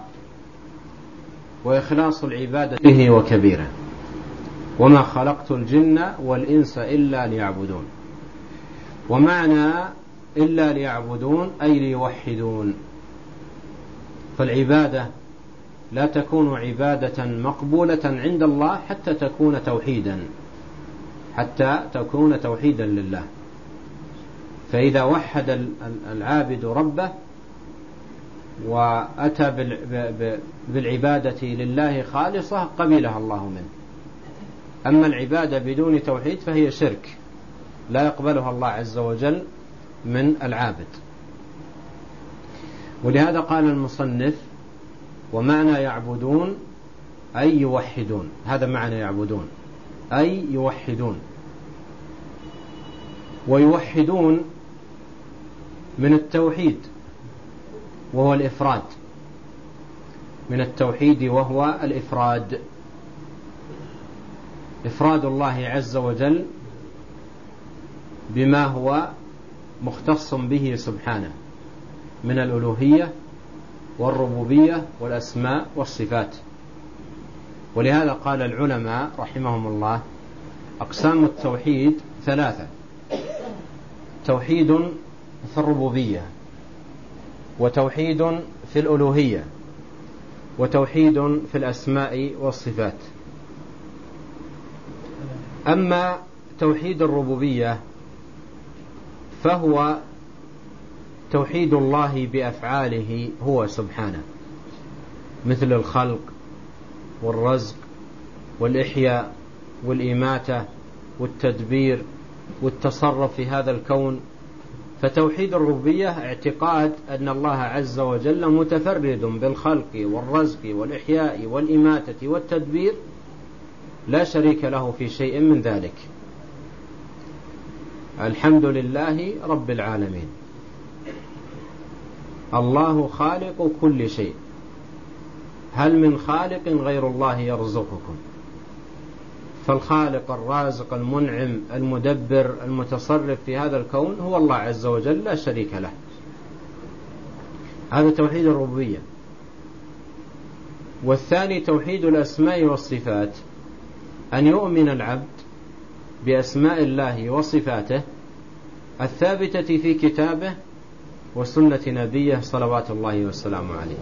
وإخلاص العبادة به وكبيره. وما خلقت الجن والإنس إلا ليعبدون. ومعنى إلا ليعبدون أي ليوحدون. فالعبادة لا تكون عبادة مقبولة عند الله حتى تكون توحيدا، حتى تكون توحيدا لله. فإذا وحد العابد ربه وأتى بالعبادة لله خالصة قبلها الله منه. أما العبادة بدون توحيد فهي شرك لا يقبلها الله عز وجل من العابد. ولهذا قال المصنف: ومعنى يعبدون أي يوحدون. هذا معنى يعبدون أي يوحدون. ويوحدون من التوحيد وهو الإفراد، من التوحيد وهو الإفراد، إفراد الله عز وجل بما هو مختص به سبحانه من الألوهية والربوبية والأسماء والصفات. ولهذا قال العلماء رحمهم الله: أقسام التوحيد ثلاثة: توحيد في الربوبية، وتوحيد في الألوهية، وتوحيد في الأسماء والصفات. أما توحيد الربوبية فهو توحيد الله بأفعاله هو سبحانه، مثل الخلق والرزق والإحياء والإماتة والتدبير والتصرف في هذا الكون. فتوحيد الربوبية اعتقاد أن الله عز وجل متفرد بالخلق والرزق والإحياء والإماتة والتدبير، لا شريك له في شيء من ذلك. الحمد لله رب العالمين، الله خالق كل شيء، هل من خالق غير الله يرزقكم؟ فالخالق الرازق المنعم المدبر المتصرف في هذا الكون هو الله عز وجل لا شريك له. هذا توحيد الربوبية. والثاني توحيد الأسماء والصفات، أن يؤمن العبد بأسماء الله وصفاته الثابتة في كتابه وسنة نبيه صلوات الله والسلام عليه.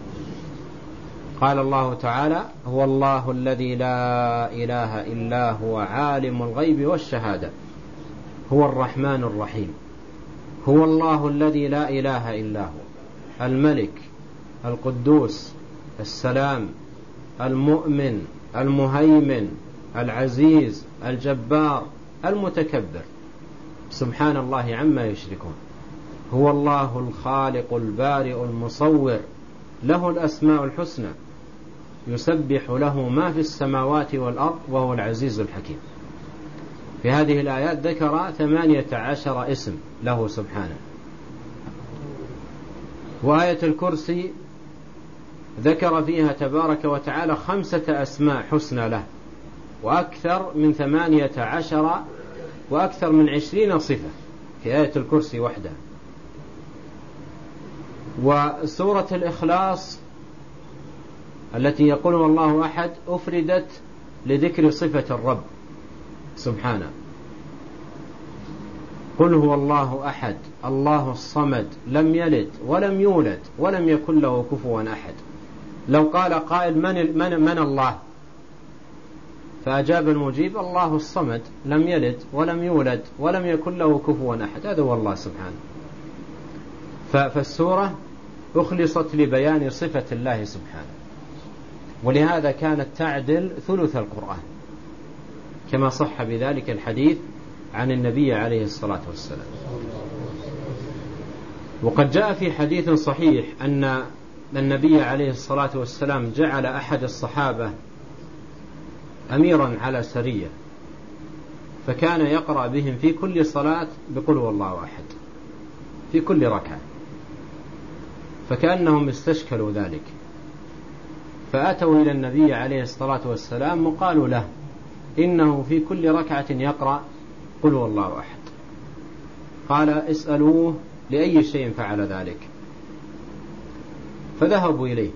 قال الله تعالى: هو الله الذي لا إله إلا هو عالم الغيب والشهادة هو الرحمن الرحيم. هو الله الذي لا إله إلا هو الملك القدوس السلام المؤمن المهيمن العزيز الجبار المتكبر، سبحان الله عما يشركون. هو الله الخالق البارئ المصور، له الأسماء الحسنى، يسبح له ما في السماوات والأرض وهو العزيز الحكيم. في هذه الآيات ذكر ثمانية عشر اسم له سبحانه. وآية الكرسي ذكر فيها تبارك وتعالى خمسة أسماء حسنى له، وأكثر من ثمانية عشر وأكثر من عشرين صفة في آية الكرسي وحده. وسورة الإخلاص التي يقول الله أحد أفردت لذكر صفة الرب سبحانه. قل هو الله أحد الله الصمد لم يلد ولم يولد ولم يكن له كفوا أحد. لو قال قائل من, من, من الله، فأجاب المجيب: الله الصمد لم يلد ولم يولد ولم يكن له كفوا أحد. هذا هو الله سبحانه. فالسورة أخلصت لبيان صفة الله سبحانه، ولهذا كانت تعدل ثلث القرآن، كما صح بذلك الحديث عن النبي عليه الصلاة والسلام. وقد جاء في حديث صحيح أن النبي عليه الصلاة والسلام جعل أحد الصحابة أميرا على سرية، فكان يقرأ بهم في كل صلاة بقل هو الله أحد في كل ركعة، فكأنهم استشكلوا ذلك، فأتوا إلى النبي عليه الصلاة والسلام وقالوا له: إنه في كل ركعة يقرأ قل هو الله أحد. قال: اسألوه لأي شيء فعل ذلك. فذهبوا إليه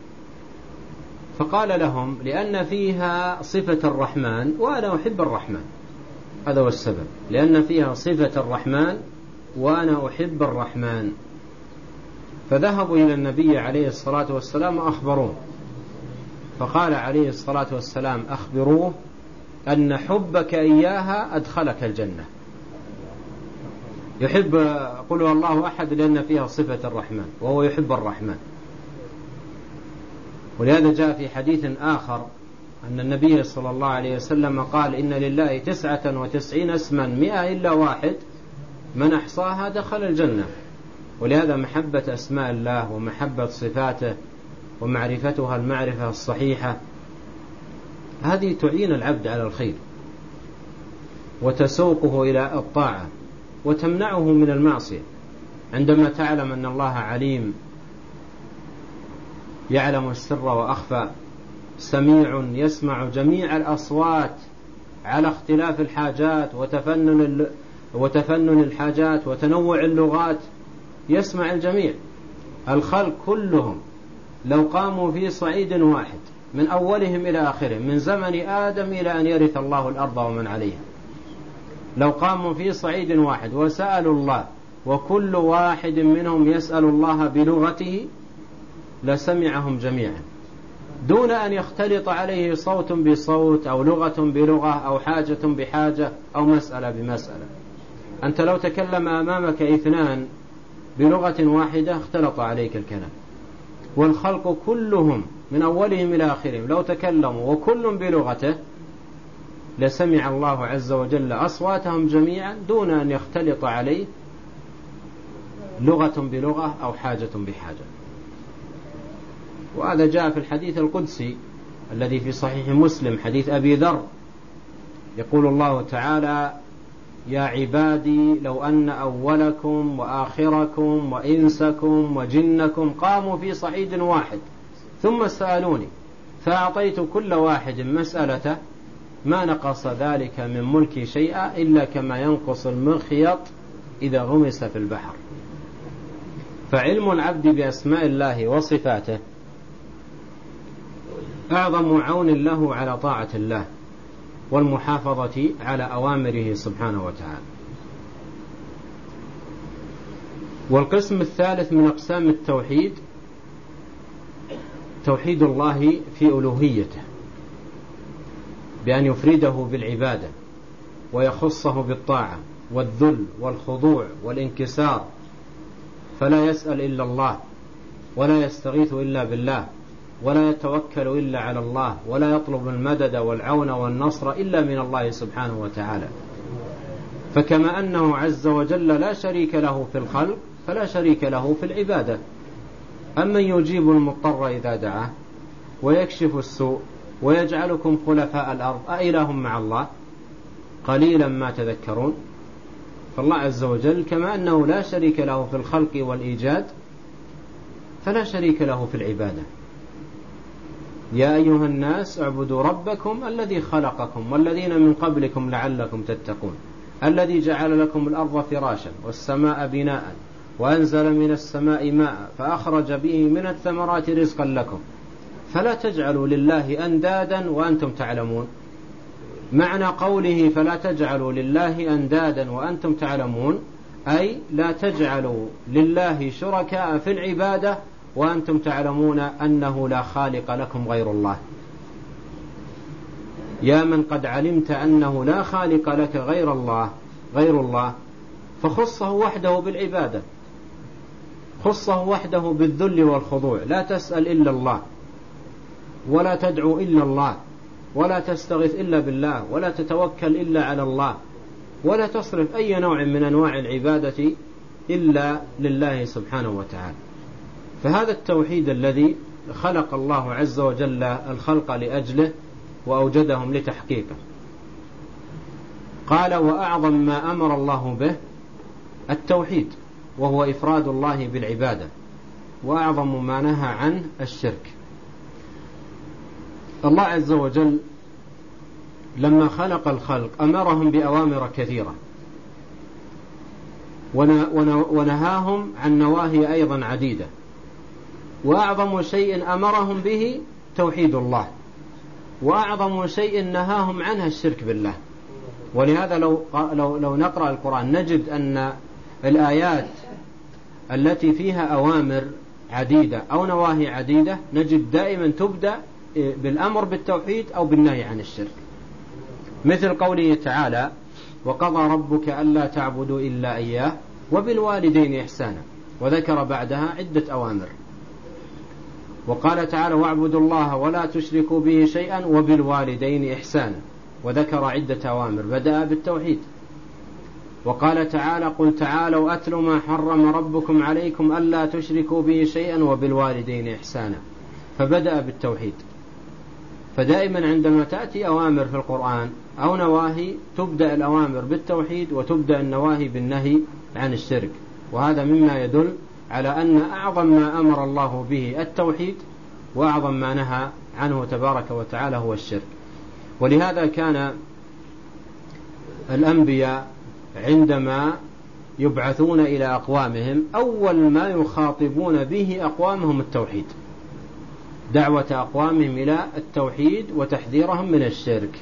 فقال لهم: لأن فيها صفة الرحمن وأنا أحب الرحمن، هذا هو السبب، لأن فيها صفة الرحمن وأنا أحب الرحمن. فذهبوا إلى النبي عليه الصلاة والسلام وأخبروه، فقال عليه الصلاة والسلام: أخبروه أن حبك إياها أدخلك الجنة. يحب قل هو الله أحد لأن فيها صفة الرحمن وهو يحب الرحمن. ولهذا جاء في حديث آخر أن النبي صلى الله عليه وسلم قال: إن لله تسعة وتسعين اسما مئة إلا واحد من أحصاها دخل الجنة. ولهذا محبة أسماء الله ومحبة صفاته ومعرفتها المعرفة الصحيحة هذه تعين العبد على الخير وتسوقه إلى الطاعة وتمنعه من المعصية. عندما تعلم أن الله عليم يعلم السر وأخفى، سميع يسمع جميع الأصوات على اختلاف الحاجات وتفنن وتفنن الحاجات وتنوع اللغات، يسمع الجميع. الخلق كلهم لو قاموا في صعيد واحد من أولهم إلى آخرهم من زمن آدم إلى أن يرث الله الأرض ومن عليها، لو قاموا في صعيد واحد وسألوا الله وكل واحد منهم يسأل الله بلغته لسمعهم جميعا دون أن يختلط عليه صوت بصوت أو لغة بلغة أو حاجة بحاجة أو مسألة بمسألة. أنت لو تكلم أمامك اثنان بلغة واحدة اختلط عليك الكلام، والخلق كلهم من أولهم إلى آخرهم لو تكلموا وكل بلغته لسمع الله عز وجل أصواتهم جميعا دون أن يختلط عليه لغة بلغة أو حاجة بحاجة. وهذا جاء في الحديث القدسي الذي في صحيح مسلم، حديث أبي ذر، يقول الله تعالى: يا عبادي لو أن أولكم وآخركم وإنسكم وجنكم قاموا في صعيد واحد ثم سألوني فأعطيت كل واحد مسألته ما نقص ذلك من ملكي شيئا إلا كما ينقص المخيط إذا غمس في البحر. فعلم العبد بأسماء الله وصفاته أعظم عون له على طاعة الله والمحافظة على أوامره سبحانه وتعالى. والقسم الثالث من أقسام التوحيد توحيد الله في ألوهيته بأن يفرده بالعبادة ويخصه بالطاعة والذل والخضوع والانكسار، فلا يسأل إلا الله ولا يستغيث إلا بالله ولا يتوكل إلا على الله ولا يطلب المدد والعون والنصر إلا من الله سبحانه وتعالى. فكما أنه عز وجل لا شريك له في الخلق فلا شريك له في العبادة. أمن يجيب المضطر إذا دعاه ويكشف السوء ويجعلكم خلفاء الأرض أإله مع الله قليلا ما تذكرون. فالله عز وجل كما أنه لا شريك له في الخلق والإيجاد فلا شريك له في العبادة. يا أيها الناس اعبدوا ربكم الذي خلقكم والذين من قبلكم لعلكم تتقون الذي جعل لكم الأرض فراشا والسماء بناء وأنزل من السماء ماء فأخرج به من الثمرات رزقا لكم فلا تجعلوا لله أندادا وأنتم تعلمون. معنى قوله فلا تجعلوا لله أندادا وأنتم تعلمون أي لا تجعلوا لله شركاء في العبادة وأنتم تعلمون أنه لا خالق لكم غير الله. يا من قد علمت أنه لا خالق لك غير الله غير الله فخصه وحده بالعبادة، خصه وحده بالذل والخضوع، لا تسأل إلا الله ولا تدعو إلا الله ولا تستغيث إلا بالله ولا تتوكل إلا على الله ولا تصرف أي نوع من أنواع العبادة إلا لله سبحانه وتعالى. فهذا التوحيد الذي خلق الله عز وجل الخلق لأجله وأوجدهم لتحقيقه. قال وأعظم ما أمر الله به التوحيد، وهو إفراد الله بالعبادة، وأعظم ما نهى عنه الشرك. الله عز وجل لما خلق الخلق أمرهم بأوامر كثيرة ونهاهم عن نواهي أيضا عديدة، وأعظم شيء أمرهم به توحيد الله، وأعظم شيء نهاهم عنه الشرك بالله. ولهذا لو, لو, لو نقرأ القرآن نجد أن الآيات التي فيها أوامر عديدة أو نواهي عديدة نجد دائما تبدأ بالأمر بالتوحيد أو بالنهي عن الشرك، مثل قوله تعالى وقضى ربك ألا تعبدوا إلا إياه وبالوالدين إحسانا، وذكر بعدها عدة أوامر. وقال تعالى واعبدوا الله ولا تشركوا به شيئا وبالوالدين إحسانا، وذكر عدة أوامر بدأ بالتوحيد. وقال تعالى قل تعالوا أتل ما حرم ربكم عليكم ألا تشركوا به شيئا وبالوالدين إحسانا، فبدأ بالتوحيد. فدائما عندما تأتي أوامر في القرآن أو نواهي تبدأ الأوامر بالتوحيد وتبدأ النواهي بالنهي عن الشرك، وهذا مما يدل على أن أعظم ما أمر الله به التوحيد، وأعظم ما نهى عنه تبارك وتعالى هو الشرك. ولهذا كان الأنبياء عندما يبعثون إلى أقوامهم أول ما يخاطبون به أقوامهم التوحيد، دعوة أقوامهم إلى التوحيد وتحذيرهم من الشرك.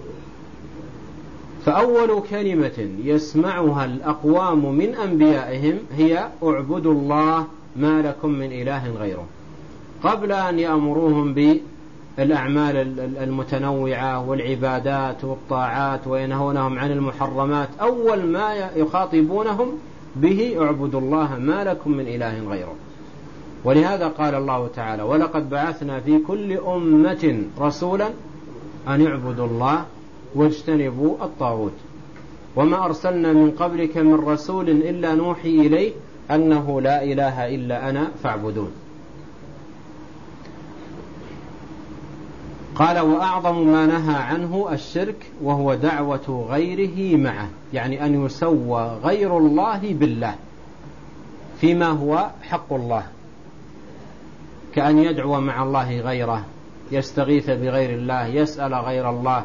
فأول كلمة يسمعها الأقوام من أنبيائهم هي اعبدوا الله ما لكم من إله غيره، قبل أن يأمروهم بالأعمال المتنوعة والعبادات والطاعات وينهونهم عن المحرمات. أول ما يخاطبونهم به اعبدوا الله ما لكم من إله غيره. ولهذا قال الله تعالى ولقد بعثنا في كل أمة رسولا أن اعبدوا الله واجتنبوا الطاغوت وما أرسلنا من قبلك من رسول إلا نوحي إليه أنه لا إله إلا أنا فاعبدون. قال وأعظم ما نهى عنه الشرك، وهو دعوة غيره معه، يعني أن يسوى غير الله بالله فيما هو حق الله، كأن يدعو مع الله غيره، يستغيث بغير الله، يسأل غير الله،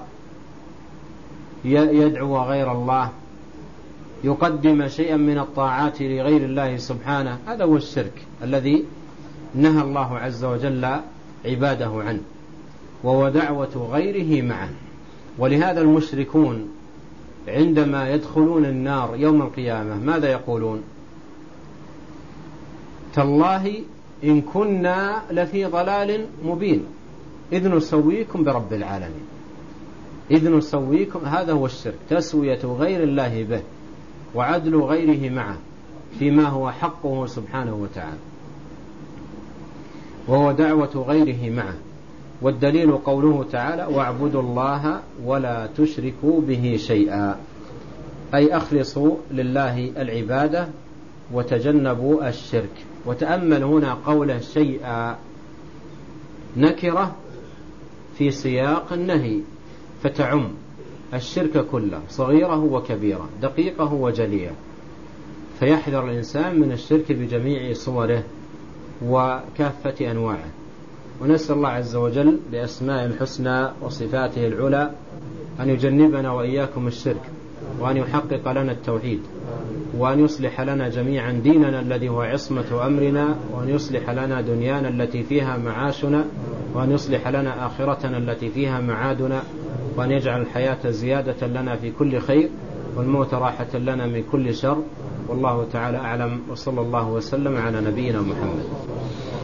يدعو غير الله، يقدم شيئا من الطاعات لغير الله سبحانه. هذا هو الشرك الذي نهى الله عز وجل عباده عنه، وهو دعوة غيره معه. ولهذا المشركون عندما يدخلون النار يوم القيامة ماذا يقولون؟ تالله إن كنا لفي ضلال مبين إذ نسويكم برب العالمين. إذ نسويكم، هذا هو الشرك، تسوية غير الله به وعدل غيره معه فيما هو حقه سبحانه وتعالى، وهو دعوة غيره معه. والدليل قوله تعالى واعبدوا الله ولا تشركوا به شيئا، أي أخلصوا لله العبادة وتجنبوا الشرك. وتأمل هنا قوله شيئا نكرة في سياق النهي، فتعم الشرك كله صغيره وكبيره دقيقه وجليه، فيحذر الإنسان من الشرك بجميع صوره وكافة أنواعه. ونسأل الله عز وجل بأسماء الحسنى وصفاته العلى أن يجنبنا وإياكم الشرك، وأن يحقق لنا التوحيد، وأن يصلح لنا جميعا ديننا الذي هو عصمة أمرنا، وأن يصلح لنا دنيانا التي فيها معاشنا، وأن يصلح لنا آخرتنا التي فيها معادنا، وأن يجعل الحياة زيادة لنا في كل خير والموت راحة لنا من كل شر. والله تعالى أعلم، وصلى الله وسلم على نبينا محمد.